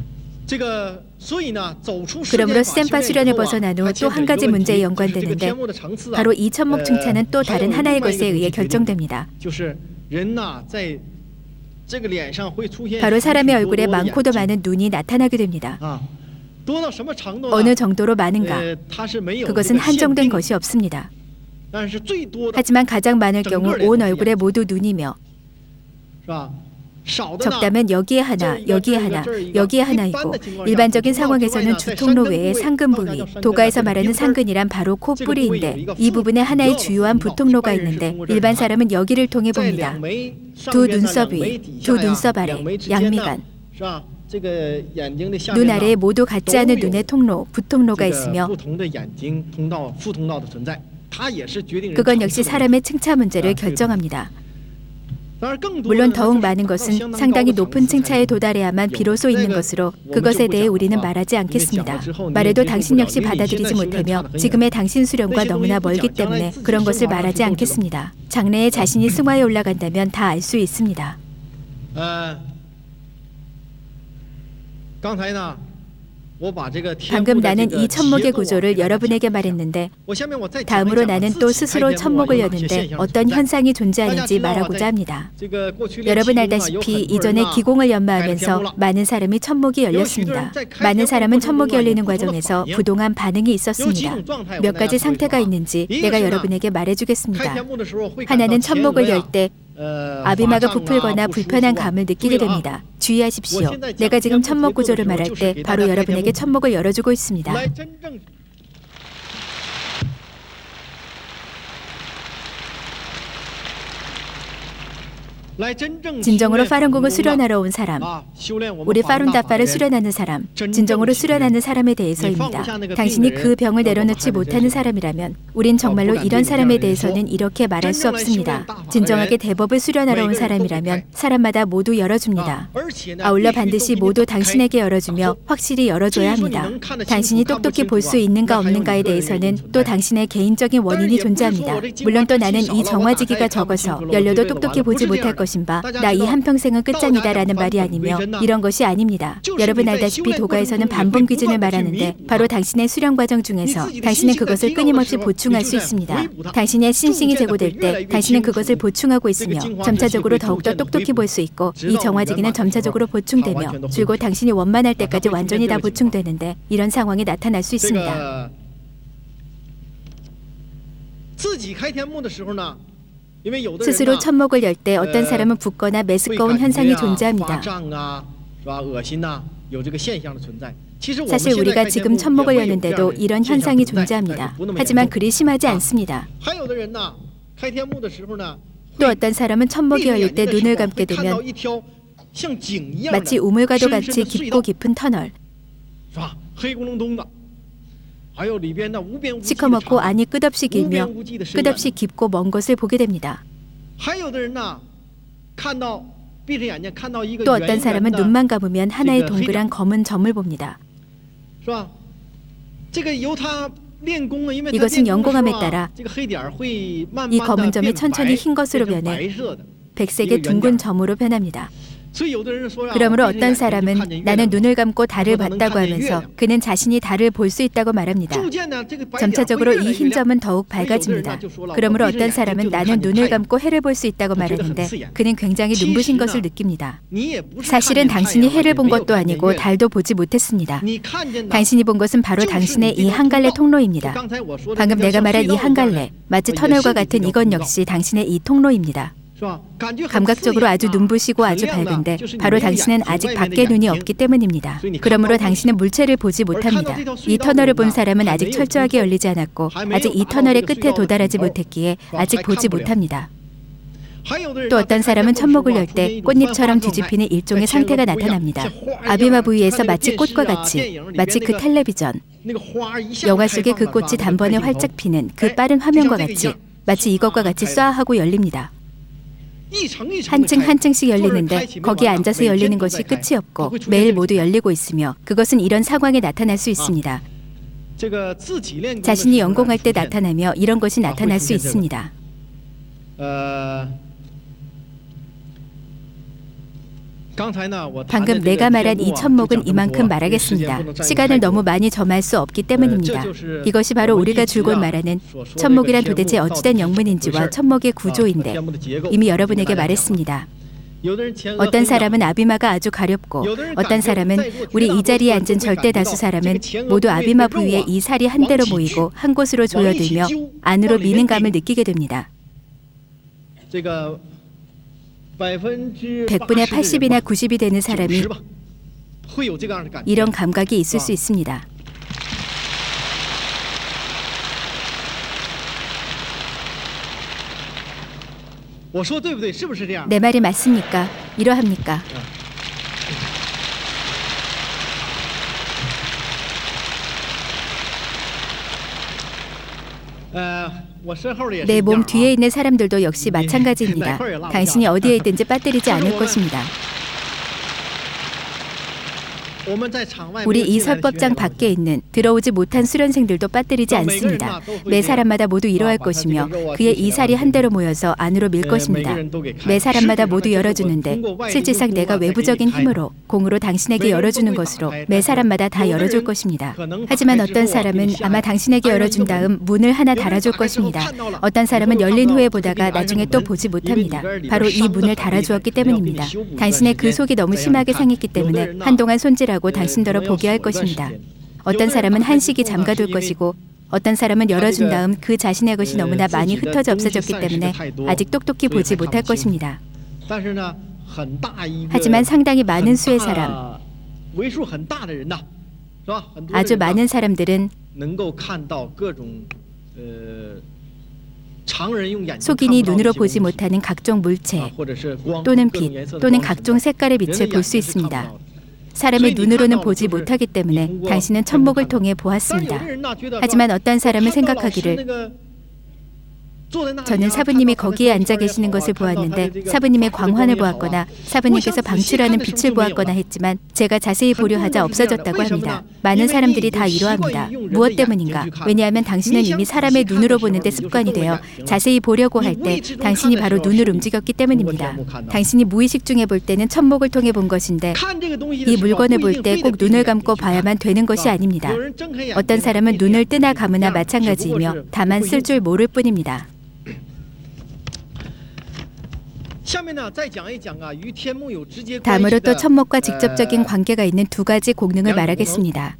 그러므로 스젠파 수련을 벗어난 후 또 한 가지 문제에 연관되는데 바로 이 천목층차는 또 다른 하나의 것에 의해 결정됩니다. 바로 사람의 얼굴에 많고도 많은 눈이 나타나게 됩니다. 어느 정도로 많은가? 그것은 한정된 것이 없습니다. 하지만 가장 많을 경우 온 얼굴에 모두 눈이며 적다면 여기에 하나, 여기에 하나, 여기에 하나이고 일반적인 상황에서는 주통로 외에 상근 부위, 도가에서 말하는 상근이란 바로 코 뿌리인데 이 부분에 하나의 주요한 부통로가 있는데 일반 사람은 여기를 통해 봅니다. 두 눈썹 위, 두 눈썹 아래, 양미간 눈 아래에 모두 같지 않은 눈의 통로, 부통로가 있으며 그건 역시 사람의 층차 문제를 결정합니다. 물론 더욱 많은 것은 상당히 높은 층차에 도달해야만 비로소 있는 것으로 그것에 대해 우리는 말하지 않겠습니다. 말해도 당신 역시 받아들이지 못하며 지금의 당신 수련과 너무나 멀기 때문에 그런 것을 말하지 않겠습니다. 장래에 자신이 승화에 올라간다면 다 알 수 있습니다. 방금 나는 이 천목의 구조를 여러분에게 말했는데 다음으로 나는 또 스스로 천목을 여는데 어떤 현상이 존재하는지 말하고자 합니다. 여러분 알다시피 이전에 기공을 연마하면서 많은 사람이 천목이 열렸습니다. 많은 사람은 천목이 열리는 과정에서 부동한 반응이 있었습니다. 몇 가지 상태가 있는지 내가 여러분에게 말해주겠습니다. 하나는 천목을 열 때 아비마가 부풀거나 불편한 감을 느끼게 됩니다. 주의하십시오. 내가 지금 천목 구조를 말할 때 바로 여러분에게 천목을 열어주고 있습니다. 진정으로 파룬궁을 수련하러 온 사람, 우리 파룬다파를 수련하는 사람, 진정으로 수련하는 사람에 대해서입니다. 당신이 그 병을 내려놓지 못하는 사람이라면 우린 정말로 이런 사람에 대해서는 이렇게 말할 수 없습니다. 진정하게 대법을 수련하러 온 사람이라면 사람마다 모두 열어줍니다. 아울러 반드시 모두 당신에게 열어주며 확실히 열어줘야 합니다. 당신이 똑똑히 볼 수 있는가 없는가에 대해서는 또 당신의 개인적인 원인이 존재합니다. 물론 또 나는 이 정화지기가 적어서 열려도 똑똑히 보지 못할 것입니다. 나 이 한평생은 끝장이다라는 말이 아니며 이런 것이 아닙니다. 여러분 알다시피 도가에서는 반분 귀진을 말하는데 바로 당신의 수련 과정 중에서 당신은 그것을 끊임없이 보충할 수 있습니다. 당신의 신싱이 제고될 때 당신은 그것을 보충하고 있으며 점차적으로 더욱더 똑똑히 볼 수 있고 이 정화지기는 점차적으로 보충되며 줄곧 당신이 원만할 때까지 완전히 다 보충되는데 이런 상황이 나타날 수 있습니다. 스스로 천목을 열 때 어떤 사람은 붓거나 메스꺼운 현상이 존재합니다. 사실 우리가 지금 천목을 여는데도 이런 현상이 존재합니다. 하지만 그리 심하지 않습니다. 또 어떤 사람은 천목이 열릴 때 눈을 감게 되면 마치 우물과도 같이 깊고 깊은 터널, 시커멓고 안이 끝없이 길며 끝없이 깊고 먼 것을 보게 됩니다. 또 어떤 사람은 눈만 감으면 하나의 동그란 검은 점을 봅니다. 이것은 연공함에 따라 이 검은 점이 천천히 흰 것으로 변해 백색의 둥근 점으로 변합니다. 그러므로 어떤 사람은 나는 눈을 감고 달을 봤다고 하면서 그는 자신이 달을 볼 수 있다고 말합니다. 점차적으로 이 흰 점은 더욱 밝아집니다. 그러므로 어떤 사람은 나는 눈을 감고 해를 볼 수 있다고 말하는데 그는 굉장히 눈부신 것을 느낍니다. 사실은 당신이 해를 본 것도 아니고 달도 보지 못했습니다. 당신이 본 것은 바로 당신의 이 한 갈래 통로입니다. 방금 내가 말한 이 한 갈래, 마치 터널과 같은 이것 역시 당신의 이 통로입니다. 감각적으로 아주 눈부시고 아주 밝은데 바로 당신은 아직 밖에 눈이 없기 때문입니다. 그러므로 당신은 물체를 보지 못합니다. 이 터널을 본 사람은 아직 철저하게 열리지 않았고 아직 이 터널의 끝에 도달하지 못했기에 아직 보지 못합니다. 또 어떤 사람은 천목을 열 때 꽃잎처럼 뒤집히는 일종의 상태가 나타납니다. 아비마 부위에서 마치 꽃과 같이, 마치 그 텔레비전, 영화 속의 그 꽃이 단번에 활짝 피는 그 빠른 화면과 같이, 마치 이것과 같이 쏴 하고 열립니다. 한층 한층씩 열리는데 거기에 앉아서 열리는 것이 끝이 없고 매일 모두 열리고 있으며 그것은 이런 상황에 나타날 수 있습니다. 자신이 연공할 때 나타나며 이런 것이 나타날 수 있습니다. 방금 내가 말한 이 천목은 이만큼 말하겠습니다. 시간을 너무 많이 점할 수 없기 때문입니다. 이것이 바로 우리가 줄곧 말하는 천목이란 도대체 어찌된 영문인지와 천목의 구조인데 이미 여러분에게 말했습니다. 어떤 사람은 아비마가 아주 가렵고 어떤 사람은 우리 이 자리에 앉은 절대 다수 사람은 모두 아비마 부위에 이 살이 한 대로 모이고 한 곳으로 조여들며 안으로 미는 감을 느끼게 됩니다. 백 분의 팔십이나 구십이 되는 사람이 이런 감각이 있을 수 있습니다. 내 말이 맞습니까? 이러합니까? 내 몸 뒤에 있는 사람들도 역시 마찬가지입니다. 당신이 어디에 있든지 빠뜨리지 않을 것입니다. 우리 이 설법장 밖에 있는 들어오지 못한 수련생들도 빠뜨리지 않습니다. 매 사람마다 모두 이러할 것이며 그의 이 살이 한 대로 모여서 안으로 밀 것입니다. 매 사람마다 모두 열어주는데 실질상 내가 외부적인 힘으로 공으로 당신에게 열어주는 것으로 매 사람마다 다 열어줄 것입니다. 하지만 어떤 사람은 아마 당신에게 열어준 다음 문을 하나 달아줄 것입니다. 어떤 사람은 열린 후에 보다가 나중에 또 보지 못합니다. 바로 이 문을 달아주었기 때문입니다. 당신의 그 속이 너무 심하게 상했기 때문에 한동안 손질하고 당신더러 보게 할 것입니다. 어떤 사람은 한식이 잠가둘 것이고 어떤 사람은 열어준 다음 그 자신의 것이 너무나 많이 흩어져 없어졌기 때문에 아직 똑똑히 보지 못할 것입니다. 하지만 상당히 많은 수의 사람, 아주 많은 사람들은 속인이 눈으로 보지 못하는 각종 물체 또는 빛 또는 각종 색깔의 빛을 볼 수 있습니다. 사람의 눈으로는 보지 못하기 때문에 당신은 천목을 통해 보았습니다. 하지만 어떤 사람은 생각하기를 저는 사부님이 거기에 앉아 계시는 것을 보았는데 사부님의 광환을 보았거나 사부님께서 방출하는 빛을 보았거나 했지만 제가 자세히 보려 하자 없어졌다고 합니다. 많은 사람들이 다 이러합니다. 무엇 때문인가? 왜냐하면 당신은 이미 사람의 눈으로 보는 데 습관이 되어 자세히 보려고 할 때 당신이 바로 눈을 움직였기 때문입니다. 당신이 무의식 중에 볼 때는 천목을 통해 본 것인데 이 물건을 볼 때 꼭 눈을 감고 봐야만 되는 것이 아닙니다. 어떤 사람은 눈을 뜨나 감으나 마찬가지이며 다만 쓸 줄 모를 뿐입니다. 다음으로 또 천목과 직접적인 관계가 있는 두 가지 공능을 말하겠습니다.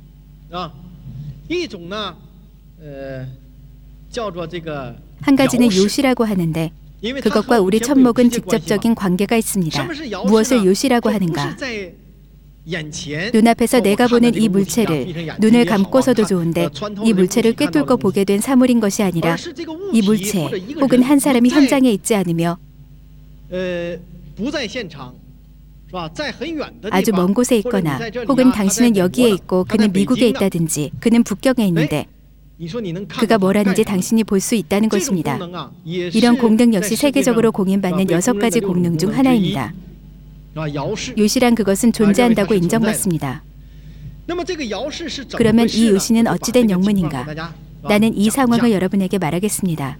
한 가지는 요시라고 하는데 그것과 우리 천목은 직접적인 관계가 있습니다. 무엇을 요시라고 하는가? 눈앞에서 내가 보는 이 물체를 눈을 감고서도 좋은데 이 물체를 꿰뚫고 보게 된 사물인 것이 아니라 이 물체 혹은 한 사람이 현장에 있지 않으며 아주 먼 곳에 있거나 혹은 당신은 여기에 있고 그는 미국에 있다든지 그는 북경에 있는데 그가 뭐라는지 당신이 볼 수 있다는 것입니다. 이런 공능 역시 세계적으로 공인받는 여섯 가지 공능 중 하나입니다. 요시란 그것은 존재한다고 인정받습니다. 그러면 이 요시는 어찌된 영문인가? 나는 이 상황을 여러분에게 말하겠습니다.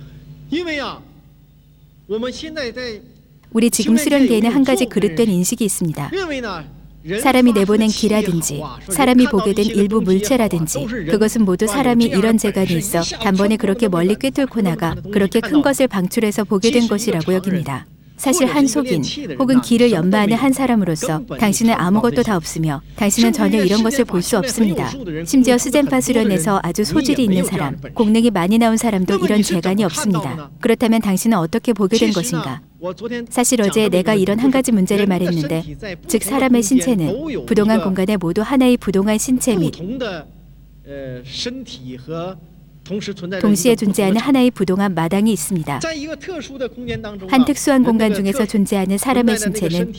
우리 지금 수련계에는 한 가지 그릇된 인식이 있습니다. 사람이 내보낸 기라든지 사람이 보게 된 일부 물체라든지 그것은 모두 사람이 이런 재간이 있어 단번에 그렇게 멀리 꿰뚫고 나가 그렇게 큰 것을 방출해서 보게 된 것이라고 여깁니다. 사실 한 속인 혹은 기를 연마하는 한 사람으로서 당신은 아무것도 다 없으며 당신은 전혀 이런 것을 볼 수 없습니다. 심지어 스젠파 수련에서 아주 소질이 있는 사람, 공능이 많이 나온 사람도 이런 재간이 없습니다. 그렇다면 당신은 어떻게 보게 된 것인가? 사실 어제 내가 이런 한 가지 문제를 말했는데, 즉 사람의 신체는 부동한 공간에 모두 하나의 부동한 신체 및 동시에 존재하는 하나의 부동한 마당이 있습니다. 한 특수한 공간 중에서 존재하는 사람의 신체는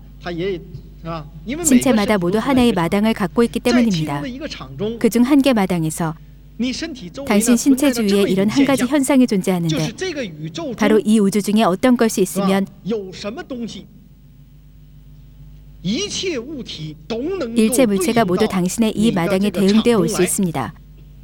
신체마다 모두 하나의 마당을 갖고 있기 때문입니다. 그중 한 개 마당에서 당신 신체 주위에 이런 한 가지 현상이 존재하는데, 바로 이 우주 중에 어떤 것이 있으면 일체 물체가 모두 당신의 이 마당에 대응되어 올 수 있습니다.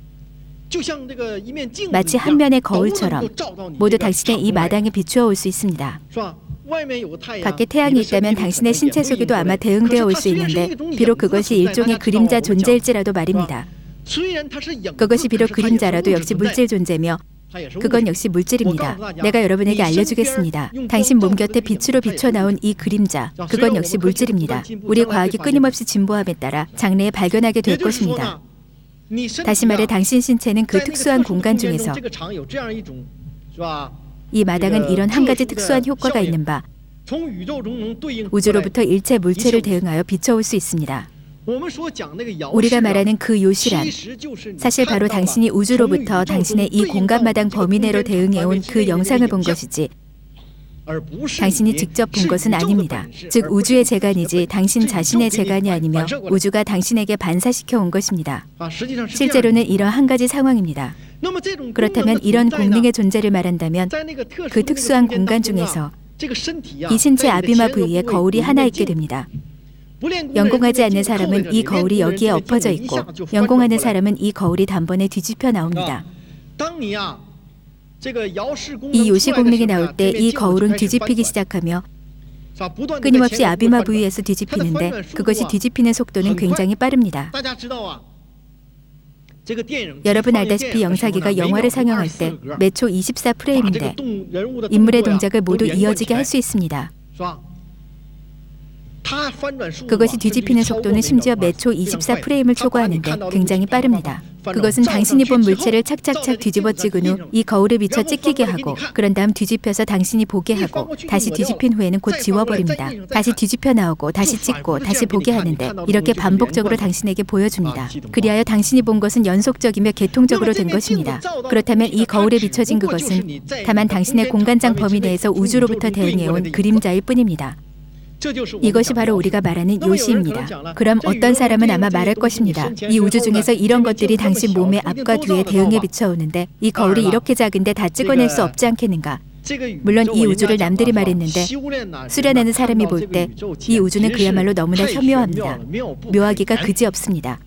마치 한 면의 거울처럼 모두 당신의 이 마당에 비추어 올 수 있습니다. 밖에 태양이 있다면 당신의 신체 속에도 아마 대응되어 올 수 있는데, 비록 그것이 일종의 그림자 존재일지라도 말입니다. 그것이 비록 그림자라도 역시 물질 존재며 그건 역시 물질입니다. 내가 여러분에게 알려주겠습니다. 당신 몸 곁에 빛으로 비춰나온 이 그림자, 그건 역시 물질입니다. 우리 과학이 끊임없이 진보함에 따라 장래에 발견하게 될 것입니다. 다시 말해 당신 신체는 그 특수한 공간 중에서 이 마당은 이런 한 가지 특수한 효과가 있는 바 우주로부터 일체 물체를 대응하여 비춰올 수 있습니다. 우리가 말하는 그 요시란 사실 바로 당신이 우주로부터 당신의 이 공간마당 범위 내로 대응해온 그 영상을 본 것이지 당신이 직접 본 것은 아닙니다. 즉 우주의 재간이지 당신 자신의 재간이 아니며 우주가 당신에게 반사시켜 온 것입니다. 실제로는 이런 한 가지 상황입니다. 그렇다면 이런 공능의 존재를 말한다면 그 특수한 공간 중에서 이 신체 아비마 부위에 거울이 하나 있게 됩니다. 연공하지 않는 사람은 이 거울이 여기에 엎어져 있고, 연공하는 사람은 이 거울이 단번에 뒤집혀 나옵니다. 이 요시 공능이 나올 때 이 거울은 뒤집히기 시작하며 끊임없이 아비마 부위에서 뒤집히는데, 그것이 뒤집히는 속도는 굉장히 빠릅니다. 여러분 알다시피 영사기가 영화를 상영할 때 매 초 이십사 프레임인데 인물의 동작을 모두 이어지게 할 수 있습니다. 그것이 뒤집히는 속도는 심지어 매 초 이십사 프레임을 초과하는데 굉장히 빠릅니다. 그것은 당신이 본 물체를 착착착 뒤집어 찍은 후 이 거울에 비춰 찍히게 하고, 그런 다음 뒤집혀서 당신이 보게 하고, 다시 뒤집힌 후에는 곧 지워버립니다. 다시 뒤집혀 나오고 다시 찍고 다시 보게 하는데, 이렇게 반복적으로 당신에게 보여줍니다. 그리하여 당신이 본 것은 연속적이며 계통적으로 된 것입니다. 그렇다면 이 거울에 비춰진 그것은 다만 당신의 공간장 범위 내에서 우주로부터 대응해온 그림자일 뿐입니다. 이것이 바로 우리가 말하는 요시입니다. 그럼 어떤 사람은 아마 말할 것입니다. 이 우주 중에서 이런 것들이 당신 몸의 앞과 뒤에 대응에 비춰오는데 이 거울이 이렇게 작은데 다 찍어낼 수 없지 않겠는가? 물론 이 우주를 남들이 말했는데 수련하는 사람이 볼 때 이 우주는 그야말로 너무나 현묘합니다. 묘하기가 그지없습니다.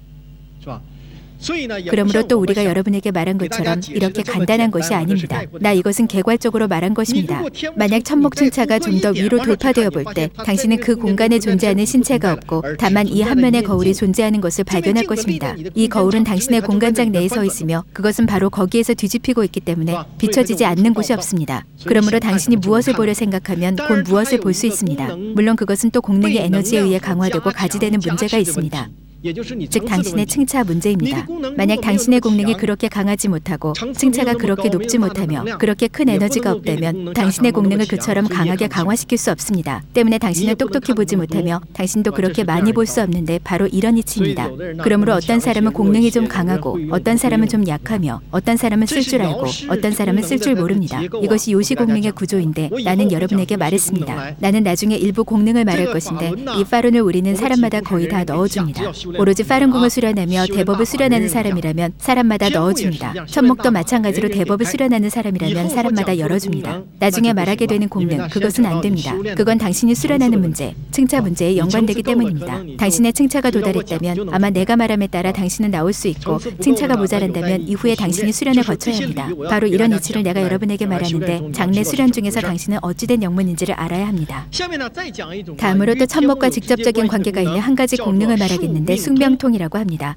그러므로 또 우리가 여러분에게 말한 것처럼 이렇게 간단한 것이 아닙니다. 나 이것은 개괄적으로 말한 것입니다. 만약 천목중차가 좀 더 위로 돌파되어 볼 때 당신은 그 공간에 존재하는 신체가 없고 다만 이 한 면의 거울이 존재하는 것을 발견할 것입니다. 이 거울은 당신의 공간장 내에 서 있으며 그것은 바로 거기에서 뒤집히고 있기 때문에 비춰지지 않는 곳이 없습니다. 그러므로 당신이 무엇을 보려 생각하면 곧 무엇을 볼 수 있습니다. 물론 그것은 또 공능의 에너지에 의해 강화되고 가지되는 문제가 있습니다. 즉 당신의 층차 문제입니다. 만약 당신의 공능이 그렇게 강하지 못하고 층차가 그렇게 높지 못하며 그렇게 큰 에너지가 없다면 당신의 공능을 그처럼 강하게 강화시킬 수 없습니다. 때문에 당신은 똑똑히 보지 못하며 당신도 그렇게 많이 볼 수 없는데 바로 이런 이치입니다. 그러므로 어떤 사람은 공능이 좀 강하고 어떤 사람은 좀 약하며 어떤 사람은 쓸 줄 알고 어떤 사람은 쓸 줄 모릅니다. 이것이 요시 공능의 구조인데 나는 여러분에게 말했습니다. 나는 나중에 일부 공능을 말할 것인데 이 파론을 우리는 사람마다 거의 다 넣어줍니다. 오로지 파룬궁을 수련하며 대법을 수련하는 사람이라면 사람마다 넣어줍니다. 천목도 마찬가지로 대법을 수련하는 사람이라면 사람마다 열어줍니다. 나중에 말하게 되는 공능, 그것은 안 됩니다. 그건 당신이 수련하는 문제, 층차 문제에 연관되기 때문입니다. 당신의 층차가 도달했다면 아마 내가 말함에 따라 당신은 나올 수 있고, 층차가 모자란다면 이후에 당신이 수련을 거쳐야 합니다. 바로 이런 이치를 내가 여러분에게 말하는데, 장래 수련 중에서 당신은 어찌된 영문인지를 알아야 합니다. 다음으로 또 천목과 직접적인 관계가 있는 한 가지 공능을 말하겠는데 숙명통이라고 합니다.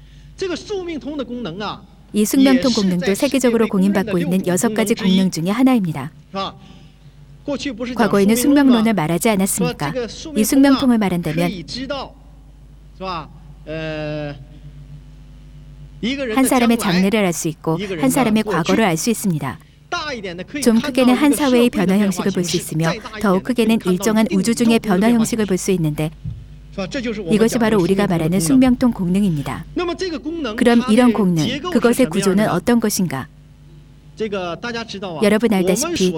이 숙명통 공능도 세계적으로 공인받고 있는 여섯 가지 공능 중에 하나입니다. 과거에는 숙명론을 말하지 않았습니까? 이 숙명통을 말한다면 한 사람의 장래를 알 수 있고 한 사람의 과거를 알 수 있습니다. 좀 크게는 한 사회의 변화 형식을 볼 수 있으며 더욱 크게는 일정한 우주 중의 변화 형식을 볼 수 있는데, 이것이 바로 우리가 말하는 숙명통 공능입니다. 그럼 이런 공능, 그것의 구조는 어떤 것인가? 여러분 알다시피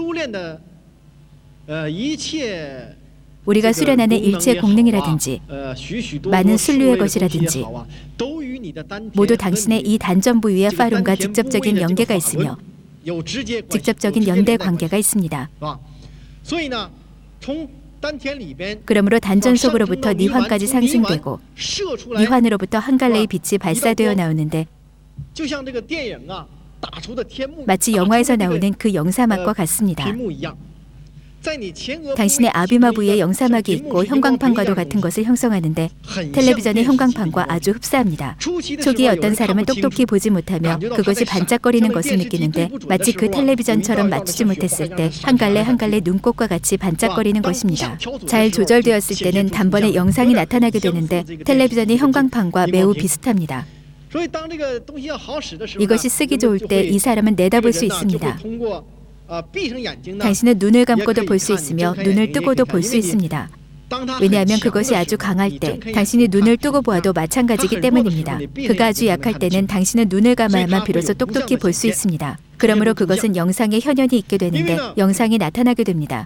우리가 수련하는 일체 공능이라든지 많은 순류의 것이라든지 모두 당신의 이 단전 부위의 파룬과 직접적인 연계가 있으며 직접적인 연대 관계가 있습니다. 그러므로 단전 속으로부터 니환까지 상승되고 니환으로부터 한 갈래의 빛이 발사되어 나오는데, 마치 영화에서 나오는 그 영사막과 같습니다. 당신의 아비마 부위에 영사막이 있고 형광판과도 같은 것을 형성하는데 텔레비전의 형광판과 아주 흡사합니다. 초기에 어떤 사람은 똑똑히 보지 못하며 그것이 반짝거리는 것을 느끼는데 마치 그 텔레비전처럼 맞추지 못했을 때 한 갈래 한 갈래 눈꽃과 같이 반짝거리는 것입니다. 잘 조절되었을 때는 단번에 영상이 나타나게 되는데 텔레비전의 형광판과 매우 비슷합니다. 이것이 쓰기 좋을 때 이 사람은 내다볼 수 있습니다. 당신은 눈을 감고도 볼 수 있으며 눈을 뜨고도 볼 수 있습니다. 왜냐하면 그것이 아주 강할 때 당신이 눈을 뜨고 보아도 마찬가지이기 때문입니다. 그가 아주 약할 때는 당신은 눈을 감아야만 비로소 똑똑히 볼 수 있습니다. 그러므로 그것은 영상에 현현이 있게 되는데 영상이 나타나게 됩니다.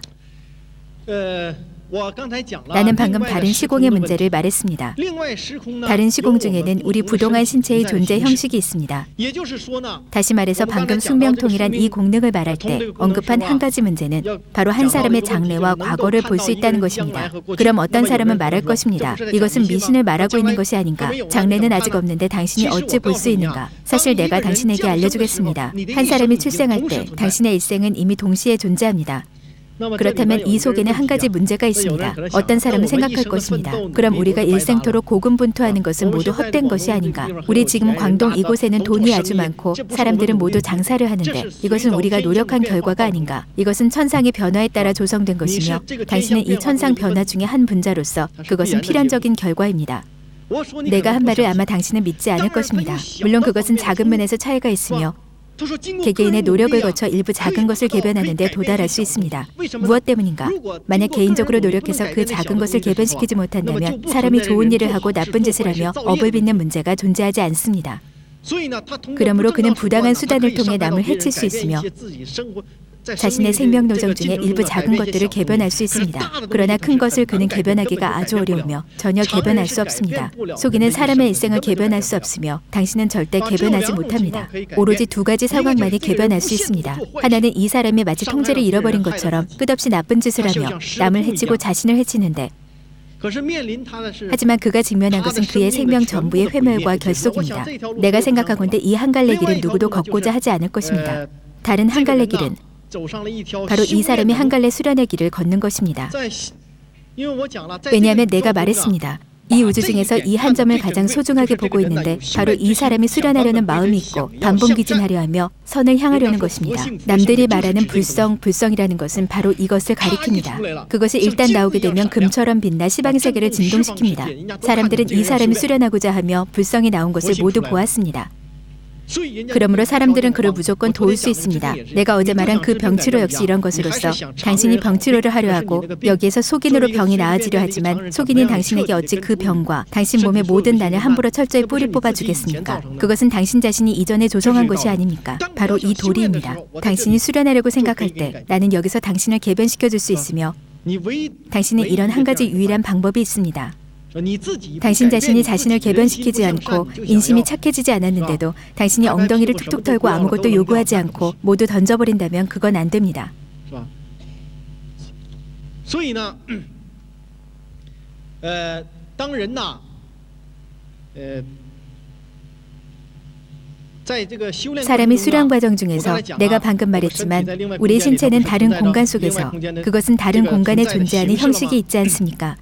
나는 방금 다른 시공의 문제를 말했습니다. 다른 시공 중에는 우리 부동한 신체의 존재 형식이 있습니다. 다시 말해서 방금 숙명통이란 이 공능을 말할 때 언급한 한 가지 문제는 바로 한 사람의 장래와 과거를 볼 수 있다는 것입니다. 그럼 어떤 사람은 말할 것입니다. 이것은 미신을 말하고 있는 것이 아닌가? 장래는 아직 없는데 당신이 어찌 볼 수 있는가? 사실 내가 당신에게 알려주겠습니다. 한 사람이 출생할 때 당신의 일생은 이미 동시에 존재합니다. 그렇다면 이 속에는 한 가지 문제가 있습니다. 어떤 사람은 생각할 것입니다. 그럼 우리가 일생토록 고군분투하는 것은 모두 헛된 것이 아닌가? 우리 지금 광동 이곳에는 돈이 아주 많고 사람들은 모두 장사를 하는데 이것은 우리가 노력한 결과가 아닌가? 이것은 천상의 변화에 따라 조성된 것이며 당신은 이 천상 변화 중의 한 분자로서 그것은 필연적인 결과입니다. 내가 한 말을 아마 당신은 믿지 않을 것입니다. 물론 그것은 작은 면에서 차이가 있으며 개개인의 노력을 거쳐 일부 작은 것을 개변하는 데 도달할 수 있습니다. 무엇 때문인가? 만약 개인적으로 노력해서 그 작은 것을 개변시키지 못한다면 사람이 좋은 일을 하고 나쁜 짓을 하며 업을 빚는 문제가 존재하지 않습니다. 그러므로 그는 부당한 수단을 통해 남을 해칠 수 있으며 자신의 생명 노정 중에 일부 작은 것들을 개변할 수 있습니다. 그러나 큰 것을 그는 개변하기가 아주 어려우며 전혀 개변할 수 없습니다. 속이는 사람의 일생을 개변할 수 없으며 당신은 절대 개변하지 못합니다. 오로지 두 가지 상황만이 개변할 수 있습니다. 하나는 이 사람이 마치 통제를 잃어버린 것처럼 끝없이 나쁜 짓을 하며 남을 해치고 자신을 해치는데, 하지만 그가 직면한 것은 그의 생명 전부의 회멸과 결속입니다. 내가 생각하건대 이 한 갈래 길은 누구도 걷고자 하지 않을 것입니다. 다른 한 갈래 길은 바로 이 사람이 한 갈래 수련의 길을 걷는 것입니다. 왜냐하면 내가 말했습니다. 이 우주 중에서 이 한 점을 가장 소중하게 보고 있는데 바로 이 사람이 수련하려는 마음이 있고 반봉기진하려 하며 선을 향하려는 것입니다. 남들이 말하는 불성, 불성이라는 것은 바로 이것을 가리킵니다. 그것이 일단 나오게 되면 금처럼 빛나 시방 세계를 진동시킵니다. 사람들은 이 사람이 수련하고자 하며 불성이 나온 것을 모두 보았습니다. 그러므로 사람들은 그를 무조건 도울 수 있습니다. 내가 어제 말한 그 병치료 역시 이런 것으로서 당신이 병치료를 하려 하고 여기에서 속인으로 병이 나아지려 하지만 속인인 당신에게 어찌 그 병과 당신 몸의 모든 난을 함부로 철저히 뿌리 뽑아주겠습니까? 그것은 당신 자신이 이전에 조성한 것이 아닙니까? 바로 이 도리입니다. 당신이 수련하려고 생각할 때 나는 여기서 당신을 개변시켜줄 수 있으며 당신은 이런 한 가지 유일한 방법이 있습니다. 당신 자신이 자신을 개변시키지 않고 인심이 착해지지 않았는데도 당신이 엉덩이를 툭툭 털고 아무것도 요구하지 않고 모두 던져버린다면 그건 안 됩니다. 사람이 수련 과정 중에서 내가 방금 말했지만 우리 신체는 다른 공간 속에서 그것은 다른 공간에 존재하는 형식이 있지 않습니까?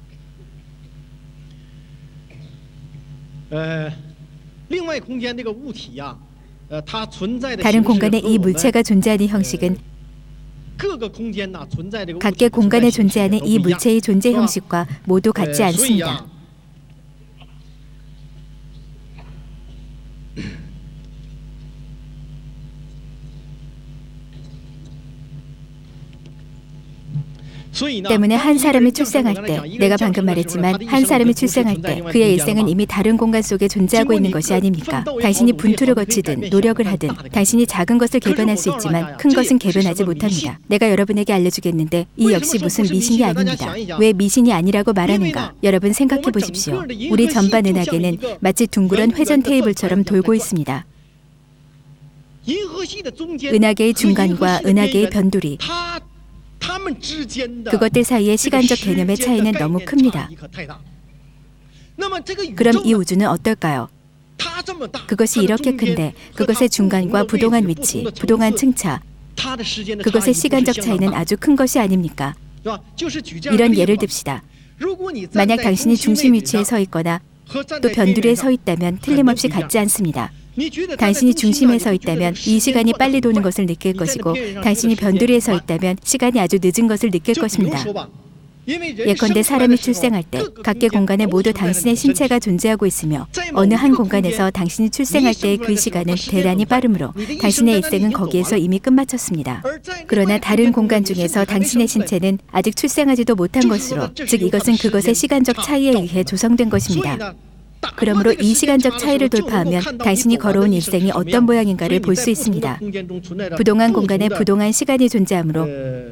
다른 공간에 이 물체가 존재하는 형식은 각계 공간에 존재하는 이 물체의 존재 형식과 모두 같지 않습니다. 때문에 한 사람이 출생할 때, 내가 방금 말했지만 한 사람이 출생할 때 그의 일생은 이미 다른 공간 속에 존재하고 있는 것이 아닙니까? 당신이 분투를 거치든 노력을 하든 당신이 작은 것을 개변할 수 있지만 큰 것은 개변하지 못합니다. 내가 여러분에게 알려주겠는데 이 역시 무슨 미신이 아닙니다. 왜 미신이 아니라고 말하는가? 여러분 생각해 보십시오. 우리 전반 은하계는 마치 둥그런 회전 테이블처럼 돌고 있습니다. 은하계의 중간과 은하계의 변두리, 그것들 사이의 시간적 개념의 차이는 너무 큽니다. 그럼 이 우주는 어떨까요? 그것이 이렇게 큰데 그것의 중간과 부동한 위치, 부동한 층차, 그것의 시간적 차이는 아주 큰 것이 아닙니까? 이런 예를 듭시다. 만약 당신이 중심 위치에 서 있거나 또 변두리에 서 있다면 틀림없이 같지 않습니다. 당신이 중심에 서 있다면 이 시간이 빨리 도는 것을 느낄 것이고 당신이 변두리에 서 있다면 시간이 아주 늦은 것을 느낄 것입니다. 예컨대 사람이 출생할 때 각계 공간에 모두 당신의 신체가 존재하고 있으며 어느 한 공간에서 당신이 출생할 때의 그 시간은 대단히 빠르므로 당신의 일생은 거기에서 이미 끝마쳤습니다. 그러나 다른 공간 중에서 당신의 신체는 아직 출생하지도 못한 것으로, 즉 이것은 그것의 시간적 차이에 의해 조성된 것입니다. 그러므로 이 시간적 차이를 돌파하면 당신이 걸어온 일생이 어떤 모양인가를 볼 수 있습니다. 부동한 공간에 부동한 시간이 존재하므로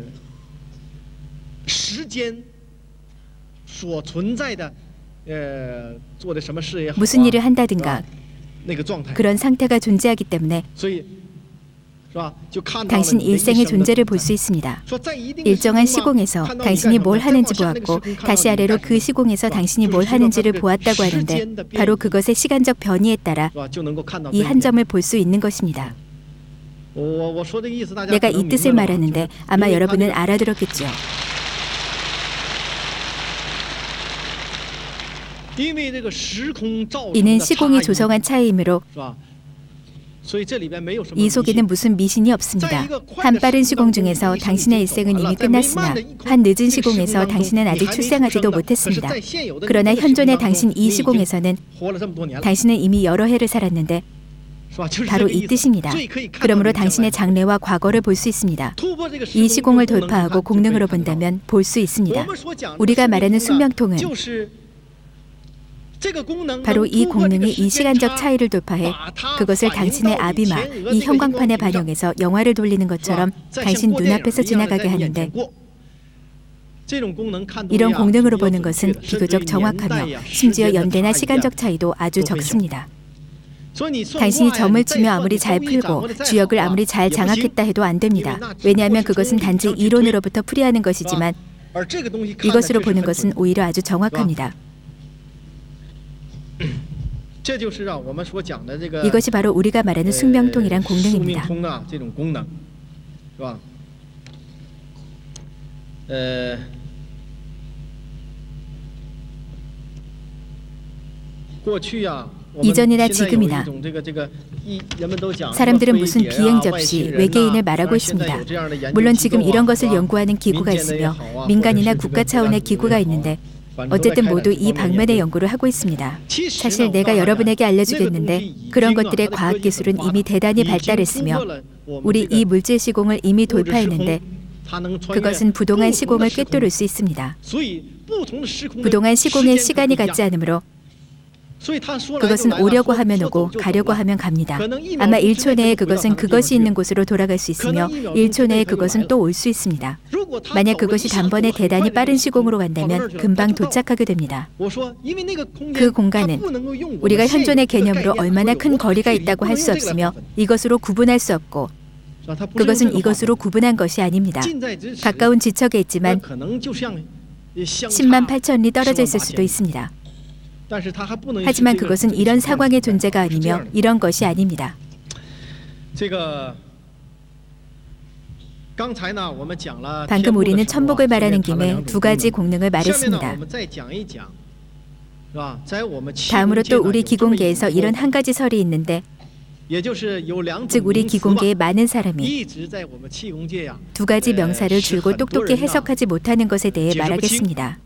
무슨 일을 한다든가 그런 상태가 존재하기 때문에 당신 일생의 존재를 볼 수 있습니다. 일정한 시공에서 당신이 뭘 하는지 보았고 다시 아래로 그 시공에서 당신이 뭘 하는지를 보았다고 하는데 바로 그것의 시간적 변이에 따라 이 한 점을 볼 수 있는 것입니다. 내가 이 뜻을 말하는데 아마 여러분은 알아들었겠죠. 이는 시공이 조성한 차이이므로 이 속에는 무슨 미신이 없습니다. 한 빠른 시공 중에서 당신의 일생은 이미 끝났으나 한 늦은 시공에서 당신은 아직 출생하지도 못했습니다. 그러나 현존의 당신 이 시공에서는 당신은 이미 여러 해를 살았는데 바로 이 뜻입니다. 그러므로 당신의 장래와 과거를 볼 수 있습니다. 이 시공을 돌파하고 공능으로 본다면 볼 수 있습니다. 우리가 말하는 숙명통은 바로 이 공능이 이 시간적 차이를 돌파해 그것을 당신의 아비마, 이 형광판에 반영해서 영화를 돌리는 것처럼 당신 눈앞에서 지나가게 하는데 이런 공능으로 보는 것은 비교적 정확하며 심지어 연대나 시간적 차이도 아주 적습니다. 당신이 점을 치며 아무리 잘 풀고 주역을 아무리 잘 장악했다 해도 안 됩니다. 왜냐하면 그것은 단지 이론으로부터 풀이하는 것이지만 이것으로 보는 것은 오히려 아주 정확합니다. 이것이 바로 우리가 말하는 숙명통이란 공능입니다. 이전이나 지금이나 사람들은 무슨 비행 접시, 외계인을 말하고 있습니다. 물론 지금 이런 것을 연구하는 기구가 있으며 민간이나 국가 차원의 기구가 있는데 어쨌든 모두 이 방면의 연구를 하고 있습니다. 사실 내가 여러분에게 알려주겠는데 그런 것들의 과학기술은 이미 대단히 발달했으며 우리 이 물질 시공을 이미 돌파했는데 그것은 부동한 시공을 꿰뚫을 수 있습니다. 부동한 시공의 시간이 같지 않으므로 그것은 오려고 하면 오고 가려고 하면 갑니다. 아마 일 초 내에 그것은 그것이 있는 곳으로 돌아갈 수 있으며 일 초 내에 그것은 또 올 수 있습니다. 만약 그것이 단번에 대단히 빠른 시공으로 간다면 금방 도착하게 됩니다. 그 공간은 우리가 현존의 개념으로 얼마나 큰 거리가 있다고 할 수 없으며 이것으로 구분할 수 없고 그것은 이것으로 구분한 것이 아닙니다. 가까운 지척에 있지만 십만 팔천 리 떨어져 있을 수도 있습니다. 하지만 그것은 이런 사광의 존재가 아니며 이런 것이 아닙니다. 방금 우리는 천복을 말하는 김에 두 가지 공능을 말했습니다. 다음으로 또 우리 기공계에서 이런 한 가지 설이 있는데 즉 우리 기공계의 많은 사람이 두 가지 명사를 줄곧 똑똑히 해석하지 못하는 것에 대해 말하겠습니다.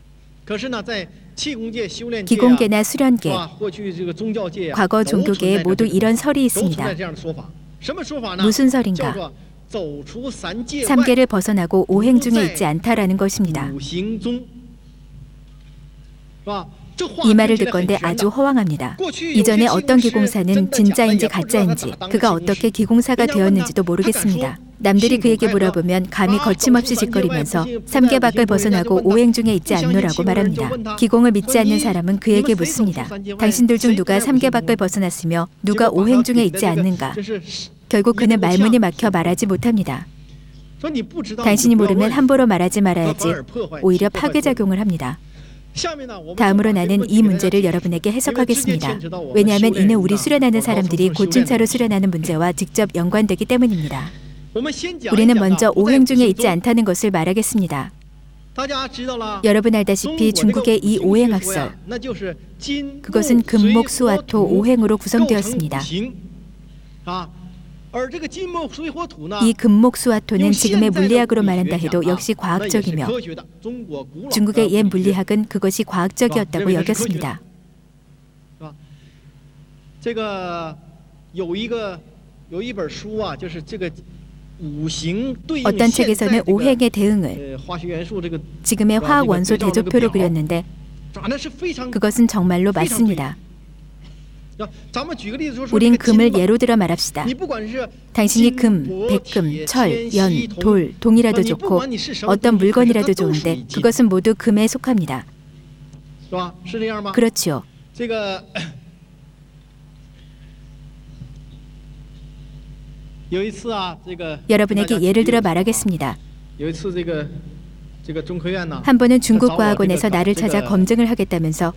기공계나 수련계, 과거 종교계에 모두 이런 설이 있습니다. 무슨 설인가? 삼계를 벗어나고 오행 중에 있지 않다라는 것입니다. 이 말을 듣건대 아주 허황합니다. 이전에 어떤 기공사는 진짜인지 가짜인지 그가 어떻게 기공사가 되었는지도 모르겠습니다. 남들이 그에게 물어보면 감히 거침없이 짓거리면서 삼계 밖을 벗어나고 오행 중에 있지 않노라고 말합니다. 기공을 믿지 않는 사람은 그에게 묻습니다. 당신들 중 누가 삼계 밖을 벗어났으며 누가 오행 중에 있지 않는가? 결국 그는 말문이 막혀 말하지 못합니다. 당신이 모르면 함부로 말하지 말아야지 오히려 파괴작용을 합니다. 다음으로 나는 이 문제를 여러분에게 해석하겠습니다. 왜냐하면 이는 우리 수련하는 사람들이 고춘차로 수련하는 문제와 직접 연관되기 때문입니다. 우리는 먼저 오행 중에 있지 않다는 것을 말하겠습니다. 여러분 알다시피 중국의 이 오행학설, 그것은 금목 수화토 오행으로 구성되었습니다. 이 금목 수화토는 지금의 물리학으로 말한다 해도 역시 과학적이며 중국의 옛 물리학은 그것이 과학적이었다고 여겼습니다. 어떤 책에서는 오행의 대응을 지금의 화학 원소 대조표로 그렸는데 그것은 정말로 맞습니다. 우린 금을 예로 들어 말합시다. 당신이 금, 백금, 철, 연, 돌, 동이라도 좋고 어떤 물건이라도 좋은데 그것은 모두 금에 속합니다. 그렇지요. 여러분에게 예를 들어 말하겠습니다. 한 번은 중국과학원에서 나를 찾아 검증을 하겠다면서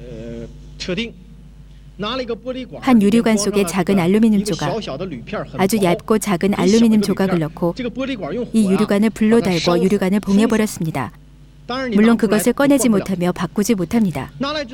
한 유리관 속에 작은 알루미늄 조각, 아주 얇고 작은 알루미늄 조각을 넣고 이 유리관을 불로 달고 유리관을 봉해버렸습니다. 물론 그것을 꺼내지 못하며 바꾸지 못합니다.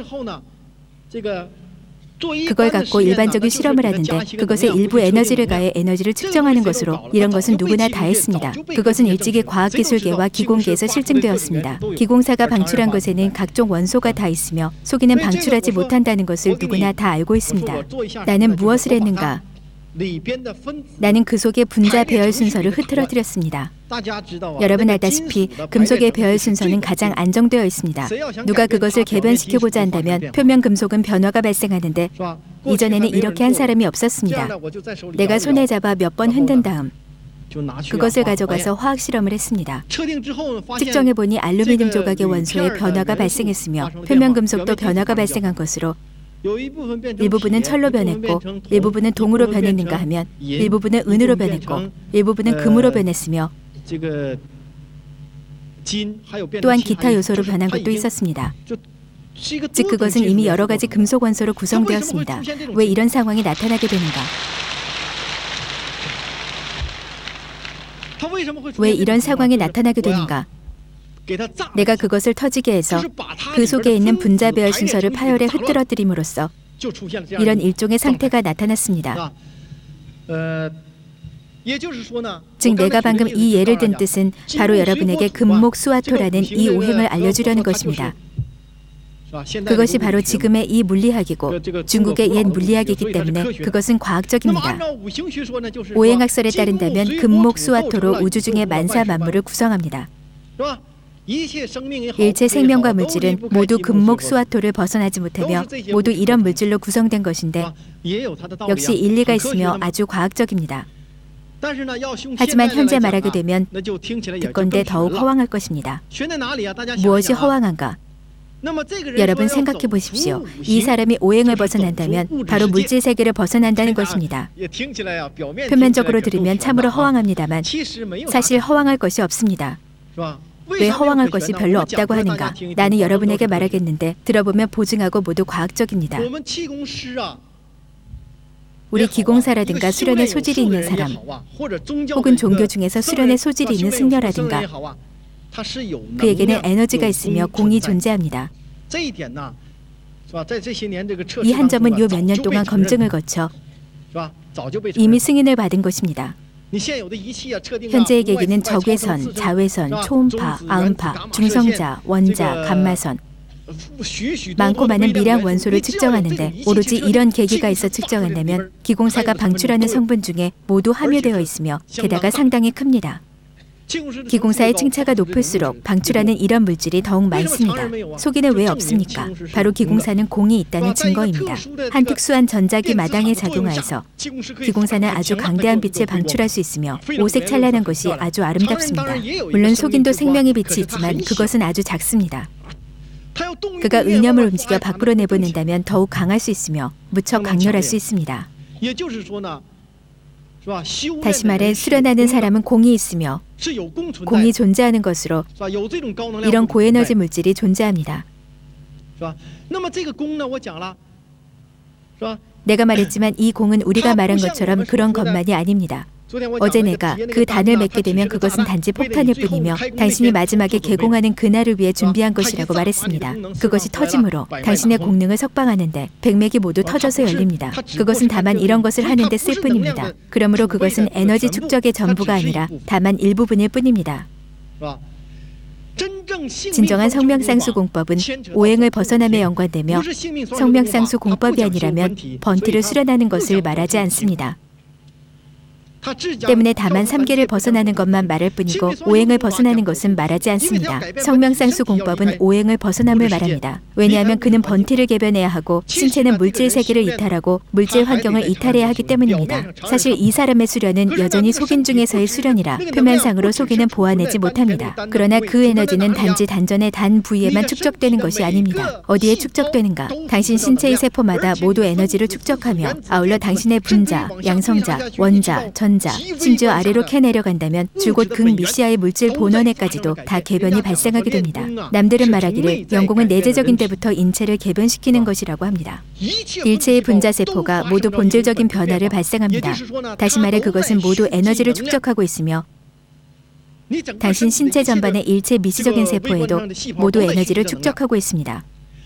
그걸 갖고 일반적인 실험을 하는데 그것에 일부 에너지를 가해 에너지를 측정하는 것으로 이런 것은 누구나 다 했습니다. 그것은 일찍이 과학기술계와 기공계에서 실증되었습니다. 기공사가 방출한 것에는 각종 원소가 다 있으며 속이는 방출하지 못한다는 것을 누구나 다 알고 있습니다. 나는 무엇을 했는가? 나는 그 속의 분자 배열 순서를 흐트러뜨렸습니다. 여러분 알다시피 금속의 배열 순서는 가장 안정되어 있습니다. 누가 그것을 개변시키고자 한다면 표면 금속은 변화가 발생하는데 이전에는 이렇게 한 사람이 없었습니다. 내가 손에 잡아 몇 번 흔든 다음 그것을 가져가서 화학 실험을 했습니다. 측정해보니 알루미늄 조각의 원소에 변화가 발생했으며 표면 금속도 변화가 발생한 것으로 일부분은 철로 변했고 일부분은 동으로 변했는가 하면 일부분은 은으로 변했고 일부분은 금으로 변했으며 또한 기타 요소로 변한 것도 있었습니다. 즉 그것은 이미 여러 가지 금속 원소로 구성되었습니다. 왜 이런 상황이 나타나게 되는가? 왜 이런 상황이 나타나게 되는가? 내가 그것을 터지게 해서 그 속에 있는 분자 배열 순서를 파열에 흐트러뜨림으로써 이런 일종의 상태가 나타났습니다. 즉 내가 방금 이 예를 든 뜻은 바로 여러분에게 금목 수화토라는 이 오행을 알려주려는 것입니다. 그것이 바로 지금의 이 물리학이고 중국의 옛 물리학이기 때문에 그것은 과학적입니다. 오행학설에 따른다면 금목 수화토로 우주 중의 만사 만물을 구성합니다. 일체 생명과 물질은 모두 금목 수화토를 벗어나지 못하며 모두 이런 물질로 구성된 것인데 역시 일리가 있으며 아주 과학적입니다. 하지만 현재 말하게 되면 듣건대 더욱 허황할 것입니다. 무엇이 허황한가? 여러분 생각해 보십시오. 이 사람이 오행을 벗어난다면 바로 물질 세계를 벗어난다는 것입니다. 표면적으로 들으면 참으로 허황합니다만 사실 허황할 것이 없습니다. 왜 허황할 것이 별로 없다고 하는가? 나는 여러분에게 말하겠는데 들어보면 보증하고 모두 과학적입니다. 우리 기공사라든가 수련의 소질이 있는 사람, 혹은 종교 중에서 수련의 소질이 있는 승려라든가 그에게는 에너지가 있으며 공이 존재합니다. 이 한 점은 요 몇 년 동안 검증을 거쳐 이미 승인을 받은 것입니다. 현재의 계기는 적외선, 자외선, 초음파, 아음파, 중성자, 원자, 감마선 많고 많은 미량 원소를 측정하는데 오로지 이런 계기가 있어 측정한다면 기공사가 방출하는 성분 중에 모두 함유되어 있으며 게다가 상당히 큽니다. 기공사의 층차가 높을수록 방출하는 이런 물질이 더욱 많습니다. 속이는 왜 없습니까? 바로 기공사는 공이 있다는 증거입니다. 한 특수한 전자기 마당에 작용하여서 기공사는 아주 강대한 빛을 방출할 수 있으며 오색 찬란한 것이 아주 아름답습니다. 물론 속인도 생명의 빛이 있지만 그것은 아주 작습니다. 그가 의념을 움직여 밖으로 내보낸다면 더욱 강할 수 있으며 무척 강렬할 수 있습니다. 다시 말해 수련하는 사람은 공이 있으며 공이 존재하는 것으로 이런 고에너지 물질이 존재합니다. 내가 말했지만 이 공은 우리가 말한 것처럼 그런 것만이 아닙니다. 어제 내가 그 단을 맺게 되면 그것은 단지 폭탄일 뿐이며 당신이 마지막에 개공하는 그날을 위해 준비한 것이라고 말했습니다. 그것이 터짐으로 당신의 공능을 석방하는데 백맥이 모두 터져서 열립니다. 그것은 다만 이런 것을 하는데 쓸 뿐입니다. 그러므로 그것은 에너지 축적의 전부가 아니라 다만 일부분일 뿐입니다. 진정한 성명상수 공법은 오행을 벗어남에 연관되며 성명상수 공법이 아니라면 번트를 수련하는 것을 말하지 않습니다. 때문에 다만 삼계를 벗어나는 것만 말할 뿐이고 오행을 벗어나는 것은 말하지 않습니다. 성명상수 공법은 오행을 벗어남을 말합니다. 왜냐하면 그는 번티를 개변해야 하고 신체는 물질 세계를 이탈하고 물질 환경을 이탈해야 하기 때문입니다. 사실 이 사람의 수련은 여전히 속인 중에서의 수련이라 표면상으로 속이는 보아내지 못합니다. 그러나 그 에너지는 단지 단전의 단 부위에만 축적되는 것이 아닙니다. 어디에 축적되는가? 당신 신체의 세포마다 모두 에너지를 축적하며 아울러 당신의 분자, 양성자, 원자, 전 자, 심지어 아래로 캐 내려간다면 줄곧 극미시아의 물질 본원에까지도 다 개변이 발생하게 됩니다. 남들은 말하기를 영공은 내재적인 때부터 인체를 개변시키는 것이라고 합니다. 일체의 분자세포가 모두 본질적인 변화를 발생합니다. 다시 말해 그것은 모두 에너지를 축적하고 있으며 당신 신체 전반의 일체 미시적인 세포에도 모두 에너지를 축적하고 있습니다.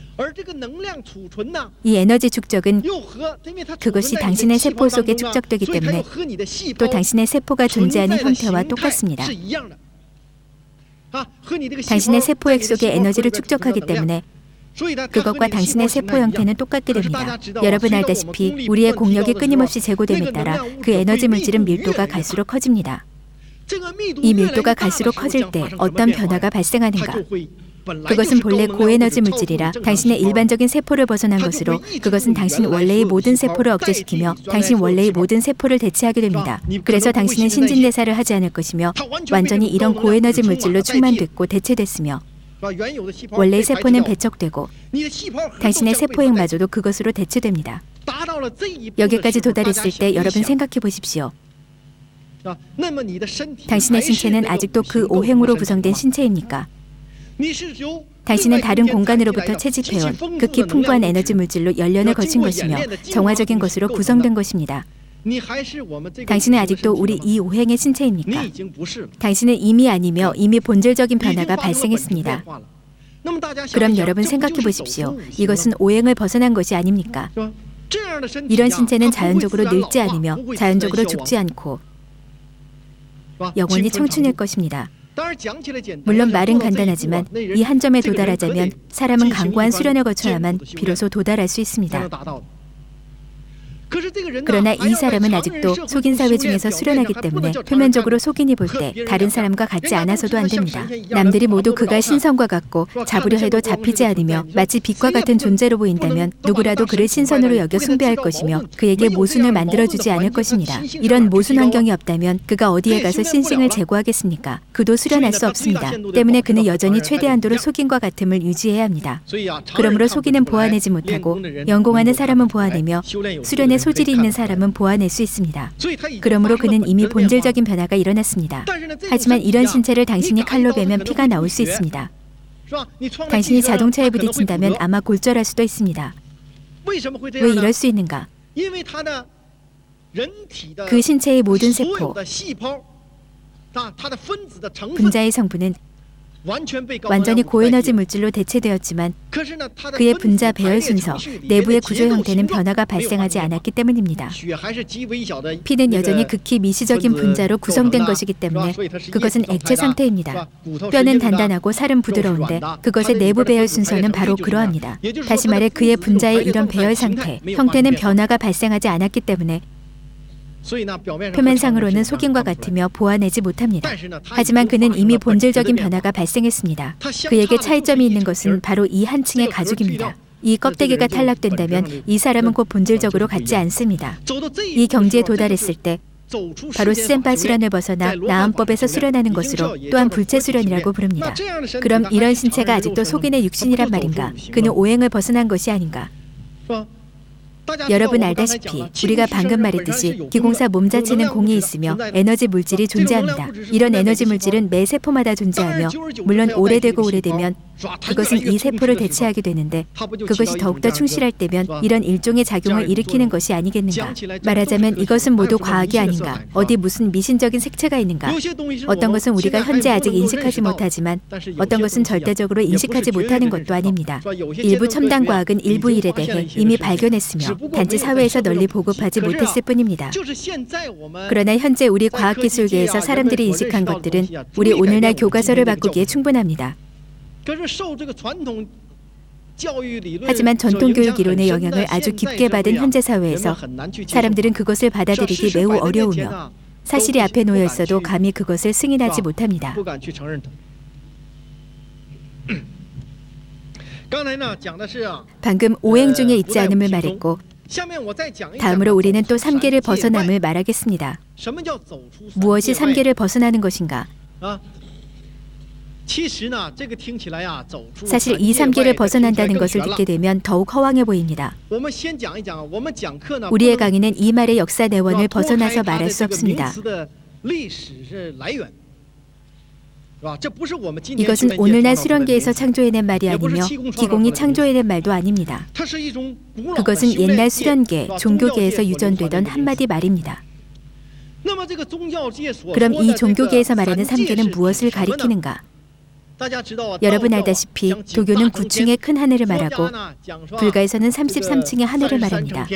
이 에너지 축적은 그것이 당신의 세포 속에 축적되기 때문에 또 당신의 세포가 존재하는 형태와 똑같습니다. 당신의 세포액 속에 에너지를 축적하기 때문에 그것과 당신의 세포 형태는 똑같게 됩니다. 여러분 알다시피 우리의 공력이 끊임없이 제고됨에 따라 그 에너지 물질은 밀도가 갈수록 커집니다. 이 밀도가 갈수록 커질 때 어떤 변화가 발생하는가? 그것은 본래 고에너지 물질이라 당신의 일반적인 세포를 벗어난 것으로 그것은 당신 원래의 모든 세포를 억제시키며 당신 원래의 모든 세포를 대체하게 됩니다. 그래서 당신은 신진대사를 하지 않을 것이며 완전히 이런 고에너지 물질로 충만됐고 대체됐으며 원래의 세포는 배척되고 당신의 세포액마저도 그것으로 대체됩니다. 여기까지 도달했을 때 여러분 생각해 보십시오. 당신의 신체는 아직도 그 오행으로 구성된 신체입니까? 당신은 다른 공간으로부터 채집해온 극히 풍부한 에너지 물질로 열련을 거친 것이며 정화적인 것으로 구성된 것입니다. 당신은 아직도 우리 이 오행의 신체입니까? 당신은 이미 아니며 이미 본질적인 변화가 발생했습니다. 그럼 여러분 생각해 보십시오. 이것은 오행을 벗어난 것이 아닙니까? 이런 신체는 자연적으로 늙지 않으며 자연적으로 죽지 않고 영원히 청춘일 것입니다. 물론 말은 간단하지만 이 한 점에 도달하자면 사람은 강고한 수련을 거쳐야만 비로소 도달할 수 있습니다. 그러나 이 사람은 아직도 속인 사회 중에서 수련하기 때문에 표면적으로 속인이 볼 때 다른 사람과 같지 않아서도 안 됩니다. 남들이 모두 그가 신선과 같고 잡으려 해도 잡히지 않으며 마치 빛과 같은 존재로 보인다면 누구라도 그를 신선으로 여겨 숭배할 것이며 그에게 모순을 만들어주지 않을 것입니다. 이런 모순 환경이 없다면 그가 어디에 가서 신싱을 제고하겠습니까? 그도 수련할 수 없습니다. 때문에 그는 여전히 최대한도로 속인과 같음을 유지해야 합니다. 그러므로 속이는 보아내지 못하고 연공하는 사람은 보아내며 수련의 소질이 있는 사람은 보아낼 수 있습니다. 그러므로 그는 이미 본질적인 변화가 일어났습니다. 하지만 이런 신체를 당신이 칼로 베면 피가 나올 수 있습니다. 당신이 자동차에 부딪힌다면 아마 골절할 수도 있습니다. 왜 이럴 수 있는가? 그 신체의 모든 세포, 분자의 성분은 완전히 고에너지 물질로 대체되었지만 그의 분자 배열 순서, 내부의 구조 형태는 변화가 발생하지 않았기 때문입니다. 피는 여전히 극히 미시적인 분자로 구성된 것이기 때문에 그것은 액체 상태입니다. 뼈는 단단하고 살은 부드러운데 그것의 내부 배열 순서는 바로 그러합니다. 다시 말해 그의 분자의 이런 배열 상태, 형태는 변화가 발생하지 않았기 때문에 표면상으로는 속임과 같으며 보아내지 못합니다. 하지만 그는 이미 본질적인 변화가 발생했습니다. 그에게 차이점이 있는 것은 바로 이 한 층의 가죽입니다. 이 껍데기가 탈락된다면 이 사람은 곧 본질적으로 같지 않습니다. 이 경지에 도달했을 때 바로 센파 수련을 벗어나 나암법에서 수련하는 것으로 또한 불체 수련이라고 부릅니다. 그럼 이런 신체가 아직도 속인의 육신이란 말인가? 그는 오행을 벗어난 것이 아닌가? 여러분 알다시피 우리가 방금 말했듯이 기공사 몸 자체는 공이 있으며 에너지 물질이 존재합니다. 이런 에너지 물질은 매 세포마다 존재하며 물론 오래되고 오래되면 그것은 이 세포를 대체하게 되는데 그것이 더욱더 충실할 때면 이런 일종의 작용을 일으키는 것이 아니겠는가? 말하자면 이것은 모두 과학이 아닌가? 어디 무슨 미신적인 색채가 있는가? 어떤 것은 우리가 현재 아직 인식하지 못하지만 어떤 것은 절대적으로 인식하지 못하는 것도 아닙니다. 일부 첨단 과학은 일부 일에 대해 이미 발견했으며 단지 사회에서 널리 보급하지 못했을 뿐입니다. 그러나 현재 우리 과학기술계에서 사람들이 인식한 것들은 우리 오늘날 교과서를 바꾸기에 충분합니다. 하지만 전통교육 이론의 영향을 아주 깊게 받은 현재 사회에서 사람들은 그것을 받아들이기 매우 어려우며 사실이 앞에 놓여 있어도 감히 그것을 승인하지 못합니다. 방금 오행 중에 있지 않음을 말했고 다음으로 우리는 또 삼계를 벗어남을 말하겠습니다. 무엇이 삼계를 벗어나는 것인가? 사실 이 삼계를 벗어난다는 것을 듣게 되면 더욱 허황해 보입니다. 우리의 강의는 이 말의 역사 내원을 벗어나서 말할 수 없습니다. 이것은 오늘날 수련계에서 창조해낸 말이 아니며 기공이 창조해낸 말도 아닙니다. 그것은 옛날 수련계, 종교계에서 유전되던 한마디 말입니다. 그럼 이 종교계에서 말하는 삼계는 무엇을 가리키는가? 여러분 알다시피 도교는 구 층의 큰 하늘을 말하고 불가에서는 삼십삼 층의 하늘을 말합니다.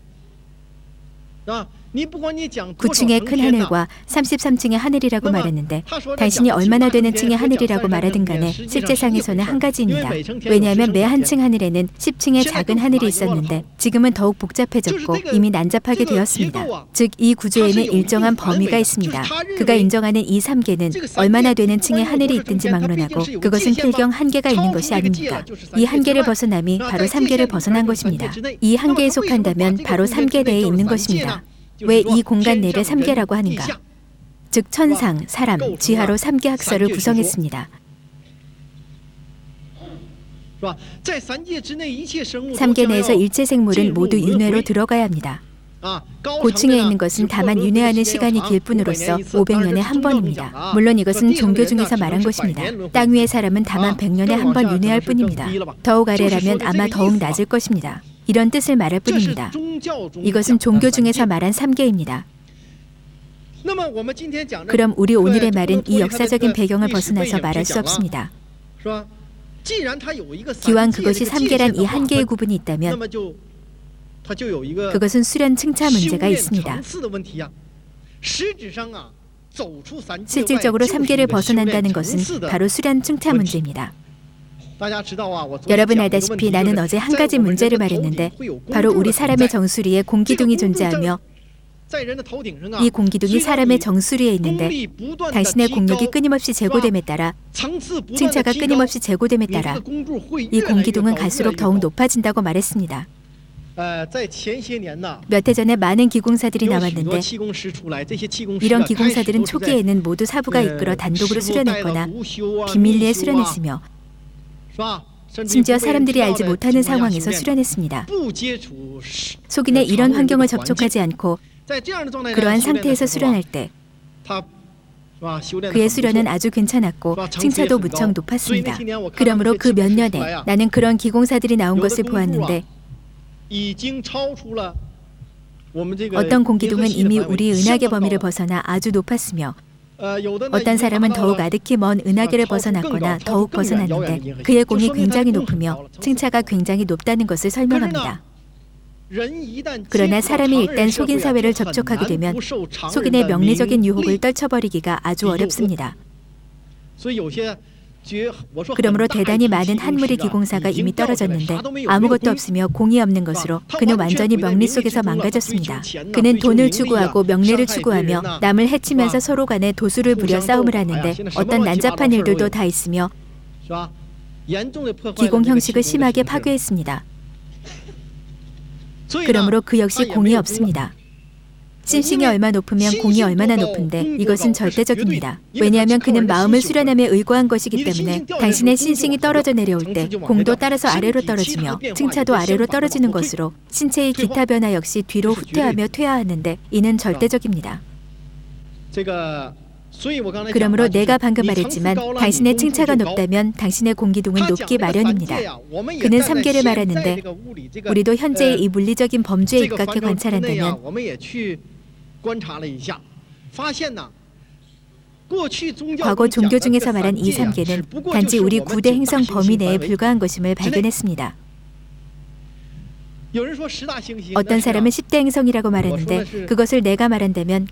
구 층의 큰 하늘과 삼십삼 층의 하늘이라고 말했는데 당신이 얼마나 되는 층의 하늘이라고 말하든 간에 실제상에서는 한 가지입니다. 왜냐하면 매 한 층 하늘에는 십 층의 작은 하늘이 있었는데 지금은 더욱 복잡해졌고 이미 난잡하게 되었습니다. 즉 이 구조에는 일정한 범위가 있습니다. 그가 인정하는 이 삼계는 얼마나 되는 층의 하늘이 있든지 막론하고 그것은 필경 한계가 있는 것이 아닙니까? 이 한계를 벗어남이 바로 삼계를 벗어난 것입니다. 이 한계에 속한다면 바로 삼계 내에 있는 것입니다. 왜 이 공간 내를 삼계라고 하는가? 즉 천상, 사람, 지하로 삼계 학설을 구성했습니다. 삼계 내에서 일체 생물은 모두 윤회로 들어가야 합니다. 고층에 있는 것은 다만 윤회하는 시간이 길 뿐으로써 오백 년에 한 번입니다. 물론 이것은 종교 중에서 말한 것입니다. 땅 위의 사람은 다만 백 년에 한 번 윤회할 뿐입니다. 더욱 아래라면 아마 더욱 낮을 것입니다. 이런 뜻을 말할 뿐입니다. 이것은 종교 중에서 말한 삼계입니다. 그럼 우리 오늘의 말은 이 역사적인 배경을 벗어나서 말할 수 없습니다. 기왕 그것이 삼계란 이 한계의 구분이 있다면 그것은 수련 층차 문제가 있습니다. 실질적으로 삼계를 벗어난다는 것은 바로 수련 층차 문제입니다. 여러분 알다시피 나는 어제 한 가지 문제를 말했는데 바로 우리 사람의 정수리에 공기둥이 존재하며 이 공기둥이 사람의 정수리에 있는데 당신의 공력이 끊임없이 제고됨에 따라 칭차가 끊임없이 제고됨에 따라 이 공기둥은 갈수록 더욱 높아진다고 말했습니다. 몇 해 전에 많은 기공사들이 나왔는데 이런 기공사들은 초기에는 모두 사부가 이끌어 단독으로 수련했거나 비밀리에 수련했으며 심지어 사람들이 알지 못하는 상황에서 수련했습니다. 속인의 이런 환경을 접촉하지 않고 그러한 상태에서 수련할 때 그의 수련은 아주 괜찮았고 칭차도 무척 높았습니다. 그러므로 그 몇 년에 나는 그런 기공사들이 나온 것을 보았는데 어떤 공기둥은 이미 우리 은하계 범위를 벗어나 아주 높았으며 어떤 사람은 더욱 아득히 먼 은하계를 벗어났거나 더욱 벗어났는데 그의 공이 굉장히 높으며 칭차가 굉장히 높다는 것을 설명합니다. 그러나 사람이 일단 속인 사회를 접촉하게 되면 속인의 명리적인 유혹을 떨쳐버리기가 아주 어렵습니다. 그러므로 대단히 많은 한 무리 기공사가 이미 떨어졌는데 아무것도 없으며 공이 없는 것으로 그는 완전히 명리 속에서 망가졌습니다. 그는 돈을 추구하고 명예를 추구하며 남을 해치면서 서로 간에 도수를 부려 싸움을 하는데 어떤 난잡한 일들도 다 있으며 기공 형식을 심하게 파괴했습니다. 그러므로 그 역시 공이 없습니다. 신싱이 얼마 높으면 공이 얼마나 높은데 이것은 절대적입니다. 왜냐하면 그는 마음을 수련함에 의거한 것이기 때문에 당신의 신싱이 떨어져 내려올 때 공도 따라서 아래로 떨어지며 칭차도 아래로 떨어지는 것으로 신체의 기타 변화 역시 뒤로 후퇴하며 퇴화하는데 이는 절대적입니다. 그러므로 내가 방금 말했지만 당신의 칭차가 높다면 당신의 공기둥은 높기 마련입니다. 그는 삼계를 말하는데 우리도 현재의 이 물리적인 범주에 입각해 관찰한다면 과거 종교 중에서 말한 이 삼계는 단지 우리 구대 행성 범위 내에 불과한 것임을 발견했습니다. 어떤 사람은 십대 행성이라고 말하는데 그것을 내가 말한다면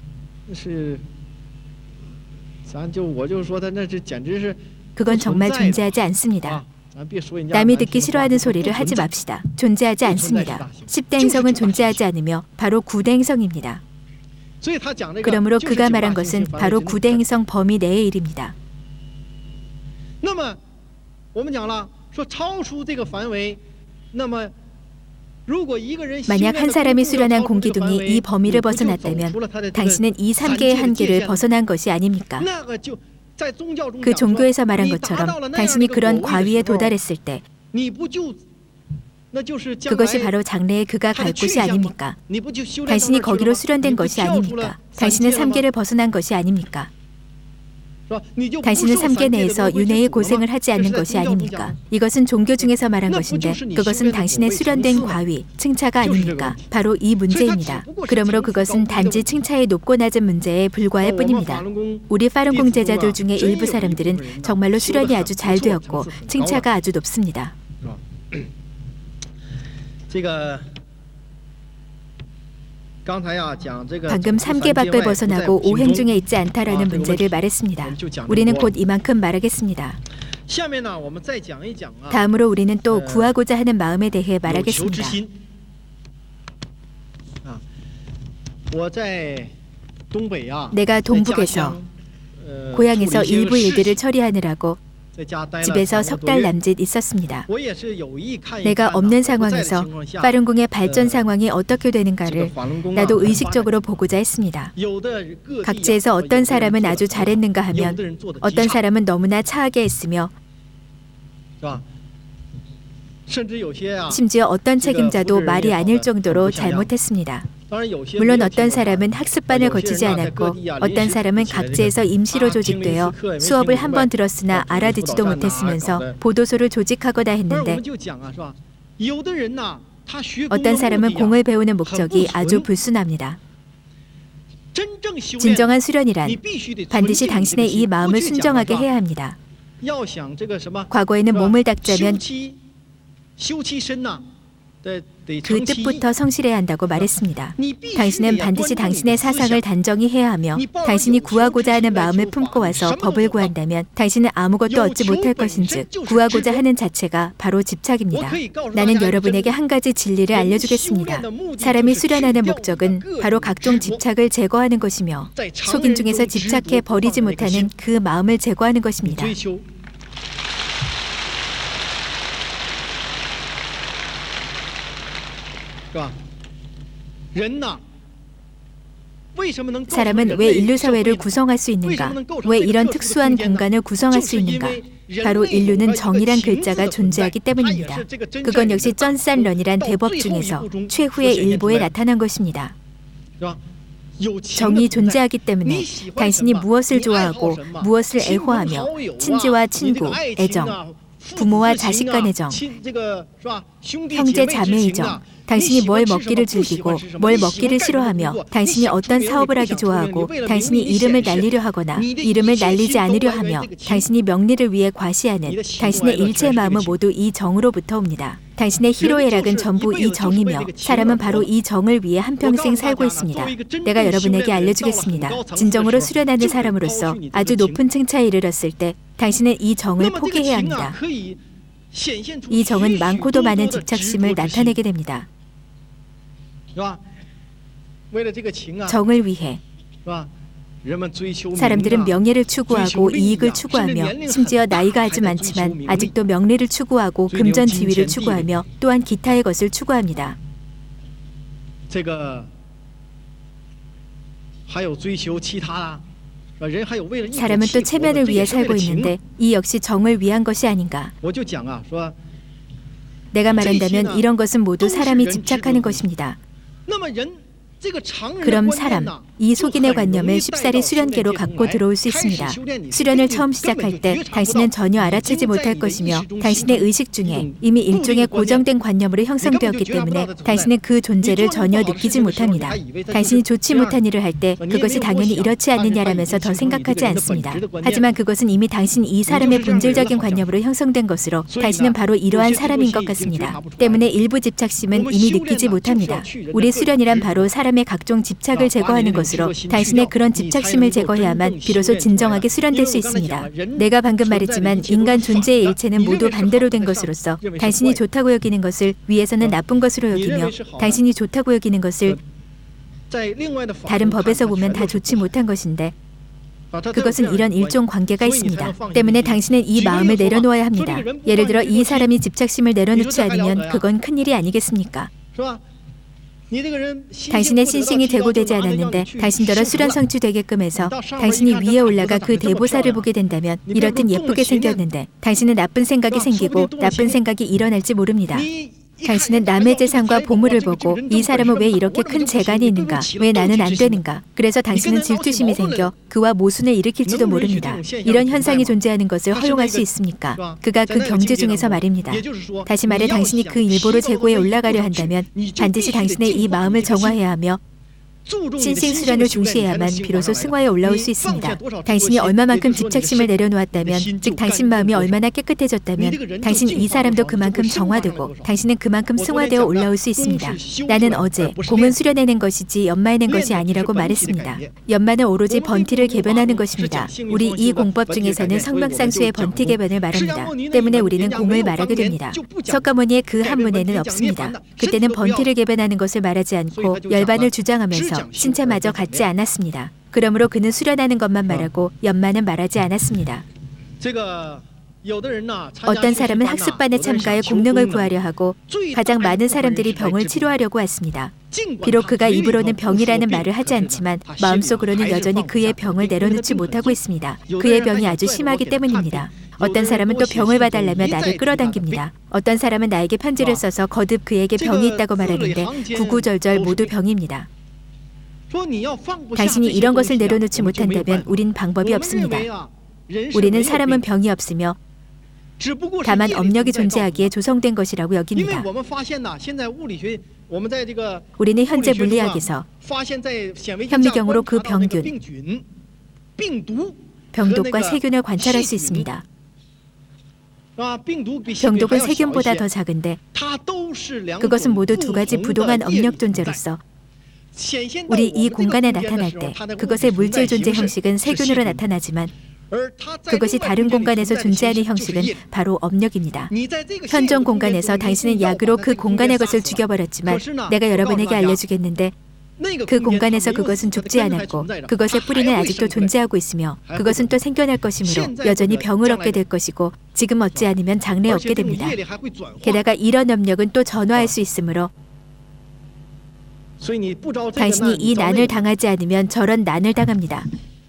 그건 정말 존재하지 않습니다. 남이 듣기 싫어하는 소리를 하지 맙시다. 존재하지 않습니다. 십대 행성은 존재하지 않으며 바로 구대 행성입니다. 그러므로 그가 말한 것은 바로 구대 행성 범위 내의 일입니다. 만약 한 사람이 수련한 공기둥이 이 범위를 벗어났다면 당신은 이 삼계의 한계를 벗어난 것이 아닙니까? 그 종교에서 말한 것처럼 당신이 그런 과위에 도달했을 때 그것이 바로 장래에 그가 갈 곳이 아닙니까? 당신이 거기로 수련된 것이 아닙니까? 당신은 삼계를 벗어난 것이 아닙니까? 당신은 삼계 내에서 윤회의 고생을 하지 않는 것이 아닙니까? 이것은 종교 중에서 말한 것인데 그것은 당신의 수련된 과위, 칭차가 아닙니까? 바로 이 문제입니다. 그러므로 그것은 단지 칭차의 높고 낮은 문제에 불과할 뿐입니다. 우리 파룬궁 제자들 중에 일부 사람들은 정말로 수련이 아주 잘 되었고 칭차가 아주 높습니다. 방금 삼계 밖을 벗어나고 오행 중에 있지 않다라는 문제를 말했습니다. 우리는 곧 이만큼 말하겠습니다. 다음으로 우리는 또 구하고자 하는 마음에 대해 말하겠습니다. 내가 동북에서 고향에서 일부 일들을 처리하느라고 집에서 석 달 남짓 있었습니다. 내가 없는 상황에서 파룬궁의 발전 상황이 어떻게 되는가를 나도 의식적으로 보고자 했습니다. 각지에서 어떤 사람은 아주 잘했는가 하면 어떤 사람은 너무나 차하게 했으며 심지어 어떤 책임자도 말이 아닐 정도로 잘못했습니다. 물론 어떤 사람은 학습반을 거치지 않았고 어떤 사람은 각지에서 임시로 조직되어 수업을 한 번 들었으나 알아듣지도 못했으면서 보도소를 조직하거나 했는데 어떤 사람은 공을 배우는 목적이 아주 불순합니다. 진정한 수련이란 반드시 당신의 이 마음을 순정하게 해야 합니다. 과거에는 몸을 닦자면 그 뜻부터 성실해야 한다고 말했습니다. 당신은 반드시 당신의 사상을 단정히 해야 하며 당신이 구하고자 하는 마음을 품고 와서 법을 구한다면 당신은 아무것도 얻지 못할 것인즉 구하고자 하는 자체가 바로 집착입니다. 나는 여러분에게 한 가지 진리를 알려주겠습니다. 사람이 수련하는 목적은 바로 각종 집착을 제거하는 것이며 속인 중에서 집착해 버리지 못하는 그 마음을 제거하는 것입니다. 사람은 왜 인류 사회를 구성할 수 있는가? 왜 이런 특수한 공간을 구성할 수 있는가? 바로 인류는 정이란 글자가 존재하기 때문입니다. 그건 역시 쩐산런이란 대법 중에서 최후의 일보에 나타난 것입니다. 정이 존재하기 때문에 당신이 무엇을 좋아하고 무엇을 애호하며 친지와 친구, 애정, 부모와 자식 간의 정, 형제 자매의 정, 당신이 뭘 먹기를 즐기고 뭘 먹기를 싫어하며 당신이 어떤 사업을 하기 좋아하고 당신이 이름을 날리려 하거나 이름을 날리지 않으려 하며 당신이 명리를 위해 과시하는 당신의 일체 마음은 모두 이 정으로부터 옵니다. 당신의 희로애락은 전부 이 정이며 사람은 바로 이 정을 위해 한평생 살고 있습니다. 내가 여러분에게 알려주겠습니다. 진정으로 수련하는 사람으로서 아주 높은 층차에 이르렀을 때 당신은 이 정을 포기해야 합니다. 이 정은 많고도 많은 집착심을 나타내게 됩니다. 정을 위해 사람들은 명예를 추구하고 이익을 추구하며 심지어 나이가 아주 많지만 아직도 명리를 추구하고 금전지위를 추구하며 또한 기타의 것을 추구합니다. 사람은 또 체면을 위해 살고 있는데 이 역시 정을 위한 것이 아닌가? 내가 말한다면 이런 것은 모두 사람이 집착하는 것입니다. 그럼 사람, 이 속인의 관념을 쉽사리 수련계로 갖고 들어올 수 있습니다. 수련을 처음 시작할 때 당신은 전혀 알아채지 못할 것이며 당신의 의식 중에 이미 일종의 고정된 관념으로 형성되었기 때문에 당신은 그 존재를 전혀 느끼지 못합니다. 당신이 좋지 못한 일을 할 때 그것이 당연히 이렇지 않느냐라면서 더 생각하지 않습니다. 하지만 그것은 이미 당신 이 사람의 본질적인 관념으로 형성된 것으로 당신은 바로 이러한 사람인 것 같습니다. 때문에 일부 집착심은 이미 느끼지 못합니다. 우리 수련이란 바로 사람 의 각종 집착을 제거하는 것으로 당신의 그런 집착심을 제거해야만 비로소 진정하게 수련될 수 있습니다. 내가 방금 말했지만 인간 존재의 일체는 모두 반대로 된 것으로서 당신이 좋다고 여기는 것을 위에서는 나쁜 것으로 여기며 당신이 좋다고 여기는 것을 다른 법에서 보면 다 좋지 못한 것인데 그것은 이런 일종 관계가 있습니다. 때문에 당신은 이 마음을 내려놓아야 합니다. 예를 들어 이 사람이 집착심을 내려놓지 않으면 그건 큰일이 아니겠습니까? 당신의 신싱이 되고되지 않았는데 당신더러 수련 성취되게끔 해서 당신이 위에 올라가 그 대보살을 보게 된다면 이렇듯 예쁘게 생겼는데 당신은 나쁜 생각이 생기고 나쁜 생각이 일어날지 모릅니다. 당신은 남의 재산과 보물을 보고 이 사람은 왜 이렇게 큰 재간이 있는가? 왜 나는 안 되는가? 그래서 당신은 질투심이 생겨 그와 모순을 일으킬지도 모릅니다. 이런 현상이 존재하는 것을 허용할 수 있습니까? 그가 그 경지 중에서 말입니다. 다시 말해 당신이 그 일보로 재고에 올라가려 한다면 반드시 당신의 이 마음을 정화해야 하며 신싱수련을 중시해야만 비로소 승화에 올라올 수 있습니다. 당신이 얼마만큼 집착심을 내려놓았다면, 즉 당신 마음이 얼마나 깨끗해졌다면 당신 이 사람도 그만큼 정화되고 당신은 그만큼 승화되어 올라올 수 있습니다. 나는 어제 공은 수련해낸 것이지 연마해낸 것이 아니라고 말했습니다. 연마는 오로지 번티를 개변하는 것입니다. 우리 이 공법 중에서는 성명상수의 번티 개변을 말합니다. 때문에 우리는 공을 말하게 됩니다. 석가모니의 그 한문에는 없습니다. 그때는 번티를 개변하는 것을 말하지 않고 열반을 주장하면서 신체마저 갖지 않았습니다. 그러므로 그는 수련하는 것만 말하고 연마는 말하지 않았습니다. 어떤 사람은 학습반에 참가해 공능을 구하려 하고 가장 많은 사람들이 병을 치료하려고 왔습니다. 비록 그가 입으로는 병이라는 말을 하지 않지만 마음속으로는 여전히 그의 병을 내려놓지 못하고 있습니다. 그의 병이 아주 심하기 때문입니다. 어떤 사람은 또 병을 봐달라며 나를 끌어당깁니다. 어떤 사람은 나에게 편지를 써서 거듭 그에게 병이 있다고 말하는데 구구절절 모두 병입니다. 당신이 이런 것을 내려놓지 못한다면 우린 방법이 없습니다. 우리는 사람은 병이 없으며 다만 업력이 존재하기에 조성된 것이라고 여깁니다. 우리는 현재 물리학에서 현미경으로 그 병균, 병독과 세균을 관찰할 수 있습니다. 병독은 세균보다 더 작은데 그것은 모두 두 가지 부동한 업력 존재로서 우리 이 공간에 나타날 때 그것의 물질 존재 형식은 세균으로 나타나지만 그것이 다른 공간에서 존재하는 형식은 바로 업력입니다. 현존 공간에서 당신은 약으로 그 공간의 것을 죽여버렸지만 내가 여러분에게 알려주겠는데 그 공간에서 그것은 죽지 않았고 그것의 뿌리는 아직도 존재하고 있으며 그것은 또 생겨날 것이므로 여전히 병을 얻게 될 것이고 지금 얻지 않으면 장래 얻게 됩니다. 게다가 이런 업력은 또 전화할 수 있으므로 당신이 이 난을 당하지 않으면 저런 난을 당합니다.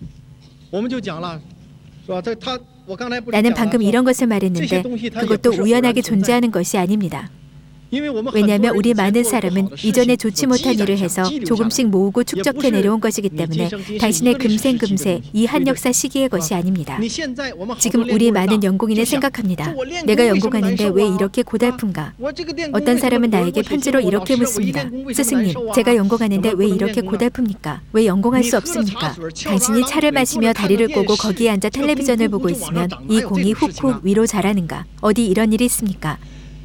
나는 방금 이런 것을 말했는데 그것도 우연하게 존재하는 것이 아닙니다. 왜냐하면 우리 많은 사람은 이전에 좋지 못한 일을 해서 조금씩 모으고 축적해 내려온 것이기 때문에 당신의 금생금세 이 한 역사 시기의 것이 아닙니다. 지금 우리 많은 연공인은 생각합니다. 내가 연공하는데 왜 이렇게 고달픈가? 어떤 사람은 나에게 편지로 이렇게 묻습니다. 스승님, 제가 연공하는데 왜 이렇게 고달픕니까? 왜 연공할 수 없습니까? 당신이 차를 마시며 다리를 꼬고 거기에 앉아 텔레비전을 보고 있으면 이 공이 훅훅 위로 자라는가? 어디 이런 일이 있습니까?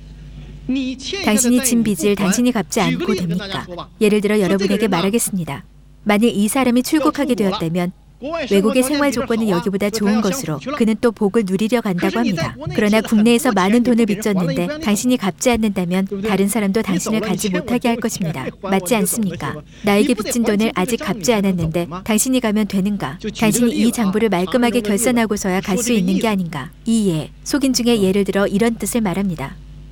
당신이 진 빚을 당신이 갚지 않고 됩니까? 예를 들어 여러분에게 말하겠습니다. 만일 이 사람이 출국하게 되었다면 외국의 생활 조건은 여기보다 좋은 것으로 그는 또 복을 누리려 간다고 합니다. 그러나 국내에서 많은 돈을 빚졌는데 당신이 갚지 않는다면 다른 사람도 당신을 가지 못하게 할 것입니다. 맞지 않습니까? 나에게 빚진 돈을 아직 갚지 않았는데 당신이 가면 되는가? 당신이 이 장부를 말끔하게 결산하고서야 갈 수 있는 게 아닌가? 이 예, 속인 중에 예를 들어 이런 뜻을 말합니다.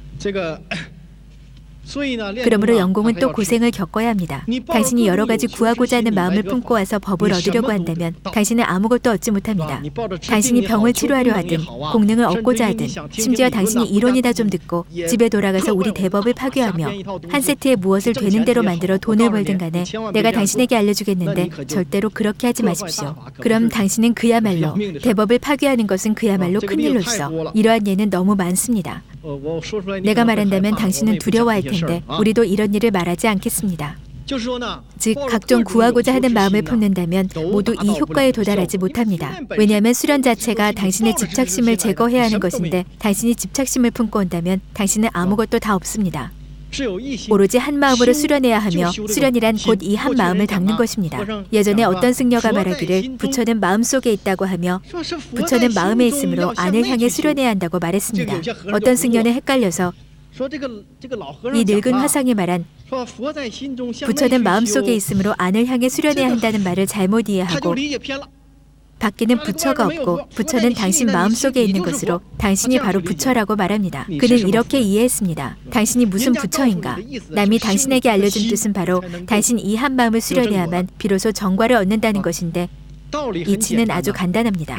그러므로 연공은 또 고생을 겪어야 합니다. 당신이 여러 가지 구하고자 하는 마음을 품고 와서 법을 얻으려고 한다면 당신은 아무것도 얻지 못합니다. 당신이 병을 치료하려 하든 공능을 얻고자 하든 심지어 당신이 이론이나 좀 듣고 집에 돌아가서 우리 대법을 파괴하며 한 세트에 무엇을 되는 대로 만들어 돈을 벌든 간에 내가 당신에게 알려주겠는데 절대로 그렇게 하지 마십시오. 그럼 당신은 그야말로 대법을 파괴하는 것은 그야말로 큰일로써 이러한 예는 너무 많습니다. 내가 말한다면 당신은 두려워할 텐데 우리도 이런 일을 말하지 않겠습니다. 즉 각종 구하고자 하는 마음을 품는다면 모두 이 효과에 도달하지 못합니다. 왜냐하면 수련 자체가 당신의 집착심을 제거해야 하는 것인데 당신이 집착심을 품고 온다면 당신은 아무것도 다 없습니다. 오로지 한 마음으로 수련해야 하며 수련이란 곧 이 한 마음을 닦는 것입니다. 예전에 어떤 승려가 말하기를 부처는 마음속에 있다고 하며 부처는 마음에 있으므로 안을 향해 수련해야 한다고 말했습니다. 어떤 승려는 헷갈려서 이 늙은 화상이 말한 부처는 마음속에 있으므로 안을 향해 수련해야 한다는 말을 잘못 이해하고 밖에는 부처가 없고 부처는 당신 마음속에 있는 것으로 당신이 바로 부처라고 말합니다. 그는 이렇게 이해했습니다. 당신이 무슨 부처인가? 남이 당신에게 알려준 뜻은 바로 당신 이 한 마음을 수련해야만 비로소 정과를 얻는다는 것인데 이치는 아주 간단합니다.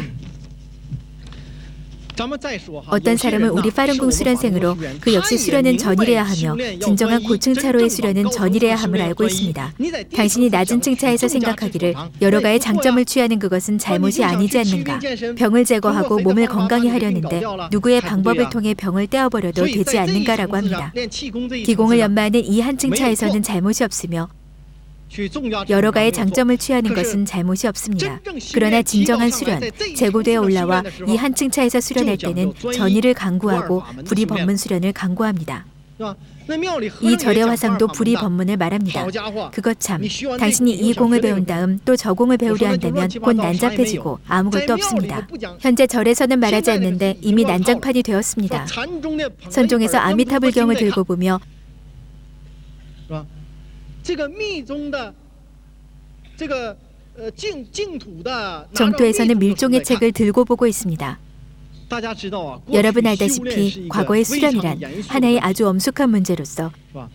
어떤 사람은 우리 파룬궁 수련생으로 그 역시 수련은 전이래야 하며 진정한 고층 차로의 수련은 전이래야 함을 알고 있습니다. 당신이 낮은 층 차에서 생각하기를 여러 가지 장점을 취하는 그것은 잘못이 아니지 않는가? 병을 제거하고 몸을 건강히 하려는데 누구의 방법을 통해 병을 떼어버려도 되지 않는가라고 합니다. 기공을 연마하는 이 한층 차에서는 잘못이 없으며 여러 가지 장점을 취하는 것은 잘못이 없습니다. 그러나 진정한 수련, 제고도에 올라와 이 한층 차에서 수련할 때는 전의를 강구하고 불의법문 수련을 강구합니다. 이 절의 화상도 불의법문을 말합니다. 그것 참, 당신이 이 공을 배운 다음 또 저 공을 배우려 한다면 곧 난잡해지고 아무것도 없습니다. 현재 절에서는 말하지 않는데 이미 난장판이 되었습니다. 선종에서 아미타불경을 들고 보며 정토에서는 밀종의 책을 들고 보고 있습니다. 여러분 알다시피 과거의 수련이란 하나의 아주 엄숙한 문제로서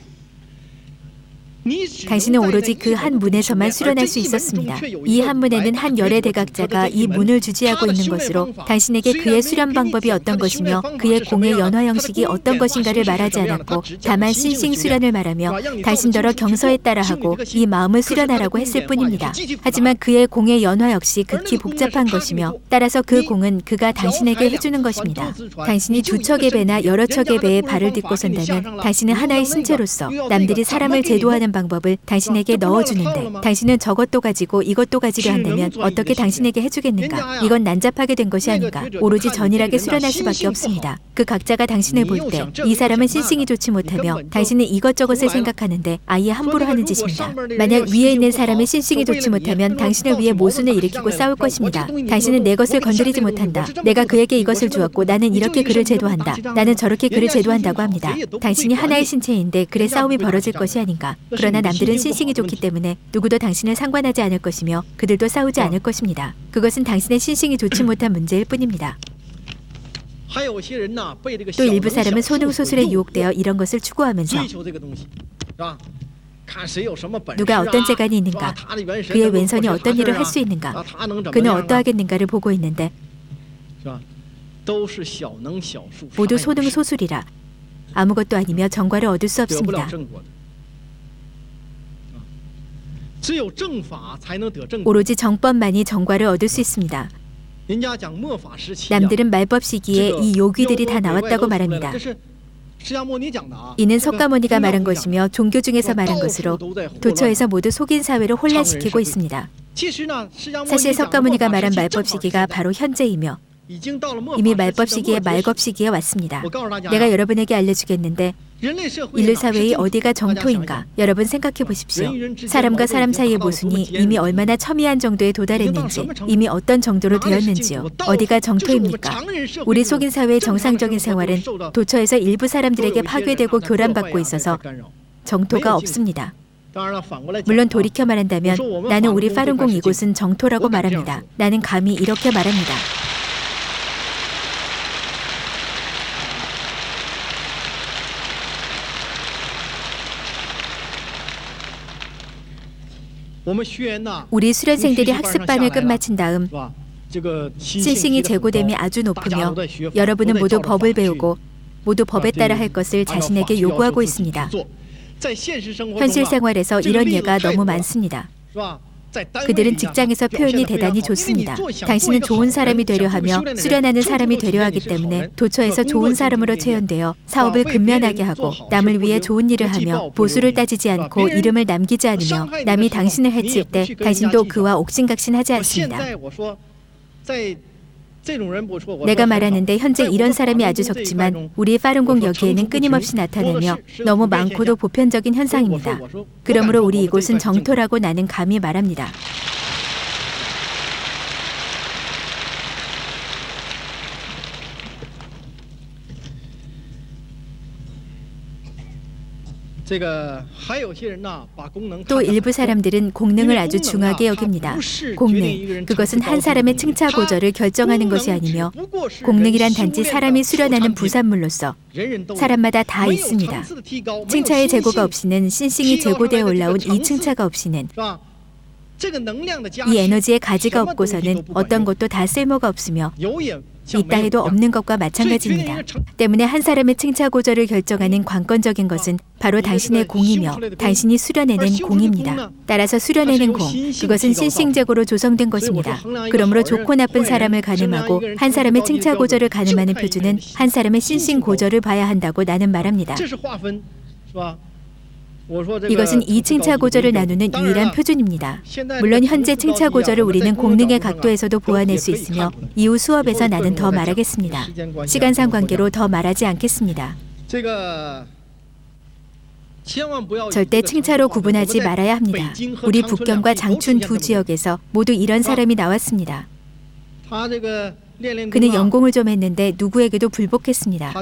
당신은 오로지 그 한 문에서만 수련할 수 있었습니다. 이 한 문에는 한 열의 대각자가 이 문을 주지하고 있는 것으로 당신에게 그의 수련 방법이 어떤 것이며 그의 공의 연화 형식이 어떤 것인가를 말하지 않았고 다만 신싱 수련을 말하며 당신더러 경서에 따라하고 이 마음을 수련하라고 했을 뿐입니다. 하지만 그의 공의 연화 역시 극히 복잡한 것이며 따라서 그 공은 그가 당신에게 해주는 것입니다. 당신이 두 척의 배나 여러 척의 배에 발을 딛고 선다면 당신은 하나의 신체로서 남들이 사람을 제도하는 가능한 방법을 당신에게 넣어주는데 당신은 저것도 가지고 이것도 가지려 한다면 어떻게 당신에게 해주겠는가? 이건 난잡하게 된 것이 아닌가? 오로지 전일하게 수련할 수밖에 없습니다. 그 각자가 당신을 볼 때 이 사람은 신싱이 좋지 못하며 당신은 이것저것을 생각하는데 아예 함부로 하는 짓입니다. 만약 위에 있는 사람의 신싱이 좋지 못하면 당신을 위해 모순을 일으키고 싸울 것입니다. 당신은 내 것을 건드리지 못한다. 내가 그에게 이것을 주었고 나는 이렇게 그를 제도한다. 나는 저렇게 그를 제도한다고 합니다. 당신이 하나의 신체인데 그래 싸움이 벌어질 것이 아닌가. 그러나 남들은 신싱이 좋기 때문에 누구도 당신을 상관하지 않을 것이며 그들도 싸우지 않을 것입니다. 그것은 당신의 신싱이 좋지 못한 문제일 뿐입니다. 또 일부 사람은 소능소술에 유혹되어 이런 것을 추구하면서 누가 어떤 재간이 있는가, 그의 왼손이 어떤 일을 할 수 있는가, 그는 어떠하겠는가를 보고 있는데 모두 소능소술이라 아무것도 아니며 정과를 얻을 수 없습니다. 오로지 정법만이 정과를 얻을 수 있습니다. 남들은 말법 시기에 이 요귀들이 다 나왔다고 말합니다. 이는 석가모니가 말한 것이며 종교 중에서 말한 것으로 도처에서 모두 속인 사회를 혼란시키고 있습니다. 사실 석가모니가 말한 말법 시기가 바로 현재이며 이미 말법 시기에 말겁 시기에 왔습니다. 내가 여러분에게 알려주겠는데 인류 사회의 어디가 정토인가? 여러분 생각해 보십시오. 사람과 사람 사이의 모순이 이미 얼마나 첨예한 정도에 도달했는지, 이미 어떤 정도로 되었는지요. 어디가 정토입니까? 우리 속인 사회의 정상적인 생활은 도처에서 일부 사람들에게 파괴되고 교란받고 있어서 정토가 없습니다. 물론 돌이켜 말한다면 나는 우리 파룬공 이곳은 정토라고 말합니다. 나는 감히 이렇게 말합니다. 우리 수련생들이 학습반을 끝마친 다음 신싱이 제고됨이 아주 높으며 여러분은 모두 법을 배우고 모두 법에 따라 할 것을 자신에게 요구하고 있습니다. 현실 생활에서 이런 예가 너무 많습니다. 그들은 직장에서 표현이 대단히 좋습니다. 당신은 좋은 사람이 되려 하며 수련하는 사람이 되려 하기 때문에 도처에서 좋은 사람으로 체현되어 사업을 근면하게 하고 남을 위해 좋은 일을 하며 보수를 따지지 않고 이름을 남기지 않으며 남이 당신을 해칠 때 당신도 그와 옥신각신하지 않습니다. 내가 말하는데 현재 이런 사람이 아주 적지만 우리 파룬공 여기에는 끊임없이 나타나며 너무 많고도 보편적인 현상입니다. 그러므로 우리 이곳은 정토라고 나는 감히 말합니다. 또 일부 사람들은 공능을 아주 중하게 여깁니다. 공능, 그것은 한 사람의 칭차고절을 결정하는 것이 아니며 공능이란 단지 사람이 수련하는 부산물로서 사람마다 다 있습니다. 칭차의 재고가 없이는 신싱이 재고되어 올라온 이 칭차가 없이는 이 에너지의 가지가 없고서는 어떤 것도 다 쓸모가 없으며 있다 해도 없는 것과 마찬가지입니다. 때문에 한 사람의 칭차고절을 결정하는 관건적인 것은 바로 당신의 공이며 당신이 수련해낸 공입니다. 따라서 수련해낸 공, 그것은 신싱재고로 조성된 것입니다. 그러므로 좋고 나쁜 사람을 가늠하고 한 사람의 칭차고절을 가늠하는 표준은 한 사람의 신싱고절을 봐야 한다고 나는 말합니다. 이것은 이 칭차고절을 나누는 유일한 표준입니다. 물론 현재 칭차고절을 우리는 공능의 각도에서도 보아낼 수 있으며 이후 수업에서 나는 더 말하겠습니다. 시간상 관계로 더 말하지 않겠습니다. 절대 칭차로 구분하지 말아야 합니다. 우리 북경과 장춘 두 지역에서 모두 이런 사람이 나왔습니다. 그는 연공을 좀 했는데 누구에게도 불복했습니다.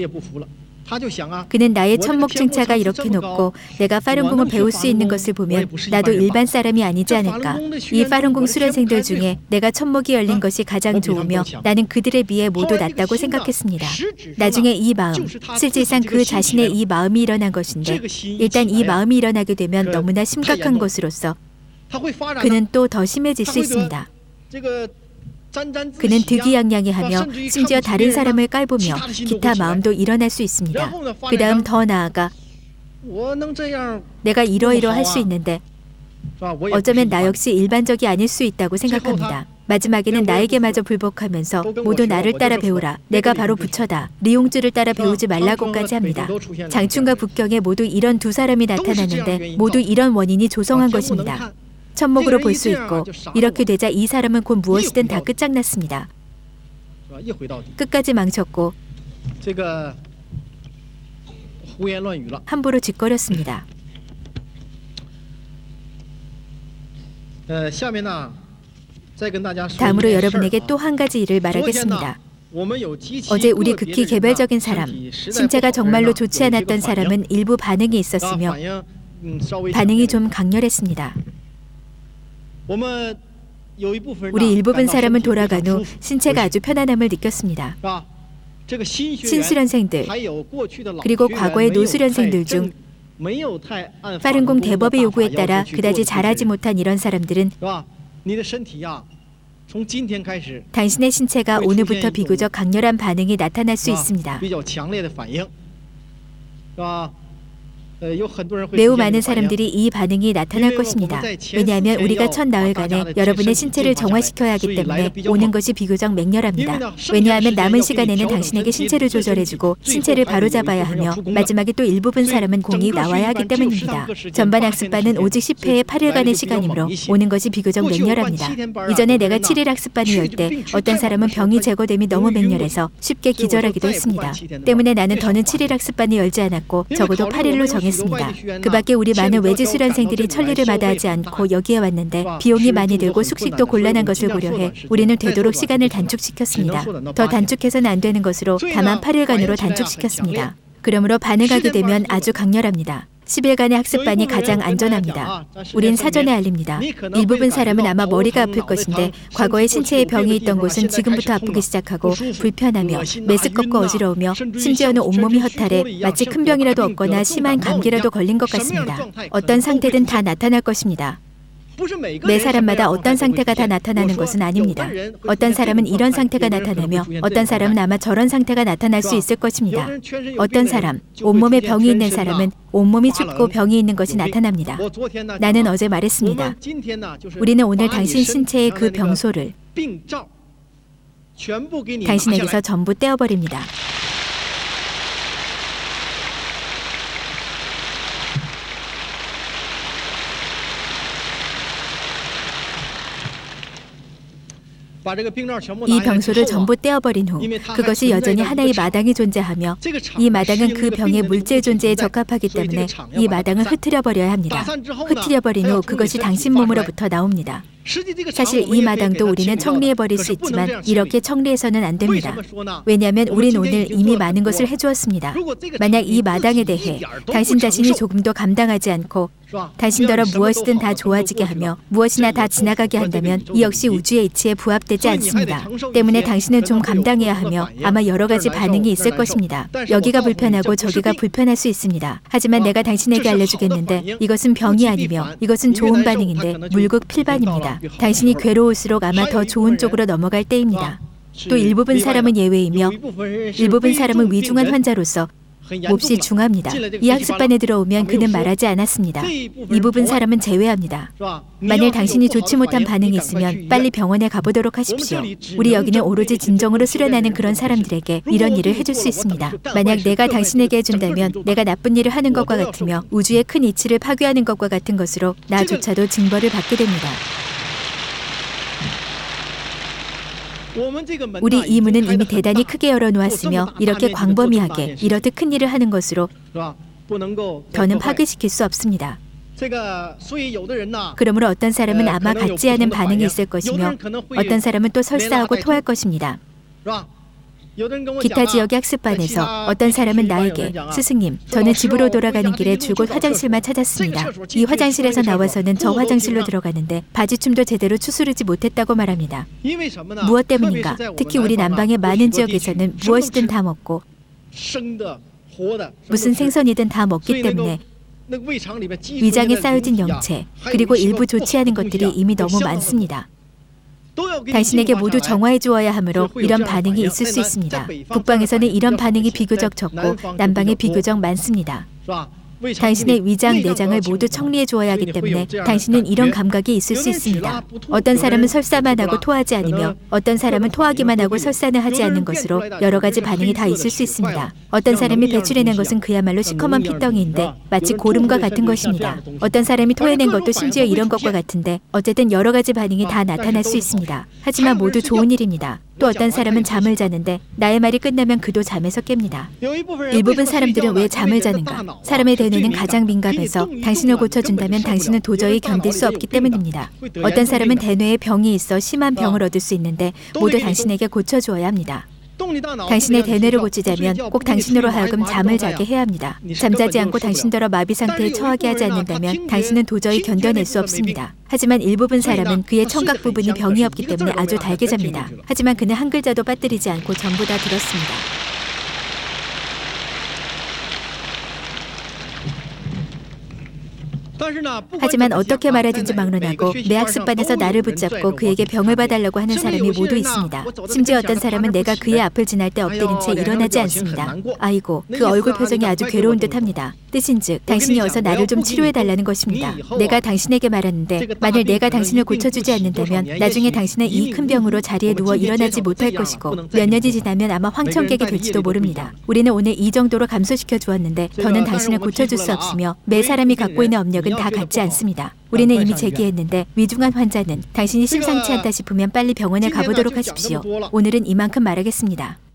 그는 나의 천목 칭차가 이렇게 높고 내가 파룬공을 배울 수 있는 것을 보면 나도 일반 사람이 아니지 않을까. 이 파룬공 수련생들 중에 내가 천목이 열린 것이 가장 좋으며 나는 그들에 비해 모두 낫다고 생각했습니다. 나중에 이 마음, 실질상 그 자신의 이 마음이 일어난 것인데 일단 이 마음이 일어나게 되면 너무나 심각한 것으로서 그는 또 더 심해질 수 있습니다. 그는 득이양양해하며 심지어 다른 사람을 깔보며 기타 마음도 일어날 수 있습니다. 그 다음 더 나아가 내가 이러이러 할 수 있는데 어쩌면 나 역시 일반적이 아닐 수 있다고 생각합니다. 마지막에는 나에게마저 불복하면서 모두 나를 따라 배우라. 내가 바로 부처다. 리용주를 따라 배우지 말라고까지 합니다. 장춘과 북경에 모두 이런 두 사람이 나타났는데 모두 이런 원인이 조성한 것입니다. 천목으로 볼 수 있고 이렇게 되자 이 사람은 곧 무엇이든 다 끝장났습니다. 끝까지 망쳤고 함부로 짓거렸습니다. 다음으로 여러분에게 또 한 가지 일을 말하겠습니다. 어제 우리 극히 개별적인 사람, 신체가 정말로 좋지 않았던 사람은 일부 반응이 있었으며 반응이 좀 강렬했습니다. 우리 일부분 사람은 돌아간 후 신체가 아주 편안함을 느꼈습니다. 신수련생들 그리고 과거의 노수련생들 중 빠른공 대법의 요구에 따라 그다지 잘하지 못한 이런 사람들은 당신의 신체가 오늘부터 비교적 강렬한 반응이 나타날 수 있습니다. 매우 많은 사람들이 이 반응이 나타날 것입니다. 왜냐하면 우리가 첫 나흘간에 여러분의 신체를 정화시켜야 하기 때문에 오는 것이 비교적 맹렬합니다. 왜냐하면 남은 시간에는 당신에게 신체를 조절해주고 신체를 바로잡아야 하며 마지막에 또 일부분 사람은 공이 나와야 하기 때문입니다. 전반 학습반은 오직 십 회의 팔 일간의 시간이므로 오는 것이 비교적 맹렬합니다. 이전에 내가 칠 일 학습반을 열 때 어떤 사람은 병이 제거됨이 너무 맹렬해서 쉽게 기절하기도 했습니다. 때문에 나는 더는 칠 일 학습반을 열지 않았고 적어도 팔 일로 정했습니다. 그 밖에 우리 많은 외지 수련생들이 천리를 마다하지 않고 여기에 왔는데 비용이 많이 들고 숙식도 곤란한 것을 고려해 우리는 되도록 시간을 단축시켰습니다. 더 단축해서는 안 되는 것으로 다만 팔 일간으로 단축시켰습니다. 그러므로 반응하게 되면 아주 강렬합니다. 십 일간의 학습반이 가장 안전합니다. 우린 사전에 알립니다. 일부분 사람은 아마 머리가 아플 것인데 과거에 신체에 병이 있던 곳은 지금부터 아프기 시작하고 불편하며 메스껍고 어지러우며 심지어는 온몸이 허탈해 마치 큰 병이라도 얻거나 심한 감기라도 걸린 것 같습니다. 어떤 상태든 다 나타날 것입니다. 매 사람마다 어떤 상태가 다 나타나는 것은 아닙니다. 어떤 사람은 이런 상태가 나타나며 어떤 사람은 아마 저런 상태가 나타날 수 있을 것입니다. 어떤 사람, 온몸에 병이 있는 사람은 온몸이 춥고 병이 있는 것이 나타납니다. 나는 어제 말했습니다. 우리는 오늘 당신 신체의 그 병소를 당신에게서 전부 떼어버립니다. 이 병소를 전부 떼어버린 후 그것이 여전히 하나의 마당이 존재하며 이 마당은 그 병의 물질 존재에 적합하기 때문에 이 마당을 흩트려버려야 합니다. 흩트려버린 후 그것이 당신 몸으로부터 나옵니다. 사실 이 마당도 우리는 청리해버릴 수 있지만 이렇게 청리해서는 안 됩니다. 왜냐하면 우린 오늘 이미 많은 것을 해주었습니다. 만약 이 마당에 대해 당신 자신이 조금도 감당하지 않고 당신더러 무엇이든 다 좋아지게 하며 무엇이나 다 지나가게 한다면 이 역시 우주의 이치에 부합되지 않습니다. 때문에 당신은 좀 감당해야 하며 아마 여러 가지 반응이 있을 것입니다. 여기가 불편하고 저기가 불편할 수 있습니다. 하지만 내가 당신에게 알려주겠는데 이것은 병이 아니며 이것은 좋은 반응인데 물극필반입니다. 당신이 괴로울수록 아마 더 좋은 쪽으로 넘어갈 때입니다. 또 일부분 사람은 예외이며 일부분 사람은 위중한 환자로서 몹시 중합니다. 이 학습반에 들어오면 그는 말하지 않았습니다. 이 부분 사람은 제외합니다. 만일 당신이 좋지 못한 반응이 있으면 빨리 병원에 가보도록 하십시오. 우리 여기는 오로지 진정으로 수련하는 그런 사람들에게 이런 일을 해줄 수 있습니다. 만약 내가 당신에게 해준다면 내가 나쁜 일을 하는 것과 같으며 우주의 큰 이치를 파괴하는 것과 같은 것으로 나조차도 징벌을 받게 됩니다. 우리 이 문은 이미 대단히 크게 열어놓았으며 이렇게 광범위하게 이렇듯 큰 일을 하는 것으로 더는 파괴시킬 수 없습니다. 그러므로 어떤 사람은 아마 같지 않은 반응이 있을 것이며 어떤 사람은 또 설사하고 토할 것입니다. 기타 지역의 학습반에서 어떤 사람은 나에게 스승님, 저는 집으로 돌아가는 길에 줄곧 화장실만 찾았습니다. 이 화장실에서 나와서는 저 화장실로 들어가는데 바지춤도 제대로 추스르지 못했다고 말합니다. 무엇 때문인가? 특히 우리 남방의 많은 지역에서는 무엇이든 다 먹고 무슨 생선이든 다 먹기 때문에 위장에 쌓여진 염체 그리고 일부 좋지 않은 것들이 이미 너무 많습니다. 당신에게 모두 정화해 주어야 하므로 이런 반응이 있을 수 있습니다. 북방에서는 이런 반응이 비교적 적고 남방에 비교적 많습니다. 당신의 위장, 내장을 모두 청리해 주어야 하기 때문에 당신은 이런 감각이 있을 수 있습니다. 어떤 사람은 설사만 하고 토하지 않으며 어떤 사람은 토하기만 하고 설사는 하지 않는 것으로 여러 가지 반응이 다 있을 수 있습니다. 어떤 사람이 배출해낸 것은 그야말로 시커먼 핏덩이인데 마치 고름과 같은 것입니다. 어떤 사람이 토해낸 것도 심지어 이런 것과 같은데 어쨌든 여러 가지 반응이 다 나타날 수 있습니다. 하지만 모두 좋은 일입니다. 또 어떤 사람은 잠을 자는데 나의 말이 끝나면 그도 잠에서 깹니다. 일부분 사람들은 왜 잠을 자는가? 사람의 대뇌는 가장 민감해서 당신을 고쳐준다면 당신은 도저히 견딜 수 없기 때문입니다. 어떤 사람은 대뇌에 병이 있어 심한 병을 얻을 수 있는데 모두 당신에게 고쳐주어야 합니다. 당신의 대뇌를 고치자면 꼭 당신으로 하여금 잠을 자게 해야 합니다. 잠자지 않고 당신더러 마비 상태에 처하게 하지 않는다면 당신은 도저히 견뎌낼 수 없습니다. 하지만 일부분 사람은 그의 청각 부분이 병이 없기 때문에 아주 달게 잡니다. 하지만 그는 한 글자도 빠뜨리지 않고 전부 다 들었습니다. 하지만 어떻게 말하든지 막론하고 내 학습반에서 나를 붙잡고 그에게 병을 봐달라고 하는 사람이 모두 있습니다. 심지어 어떤 사람은 내가 그의 앞을 지날 때 엎드린 채 일어나지 않습니다. 아이고, 그 얼굴 표정이 아주 괴로운 듯합니다. 뜻인즉 당신이 어서 나를 좀 치료해달라는 것입니다. 내가 당신에게 말하는데 만일 내가 당신을 고쳐주지 않는다면 나중에 당신은 이 큰 병으로 자리에 누워 일어나지 못할 것이고 몇 년이 지나면 아마 황천객이 될지도 모릅니다. 우리는 오늘 이 정도로 감소시켜 주었는데 더는 당신을 고쳐줄 수 없으며 매 사람이 갖고 있는 업력은 다 같지 않습니다. 우리는 이미 제기했는데 위중한 환자는 당신이 심상치 않다 싶으면 빨리 병원에 가보도록 하십시오. 오늘은 이만큼 말하겠습니다.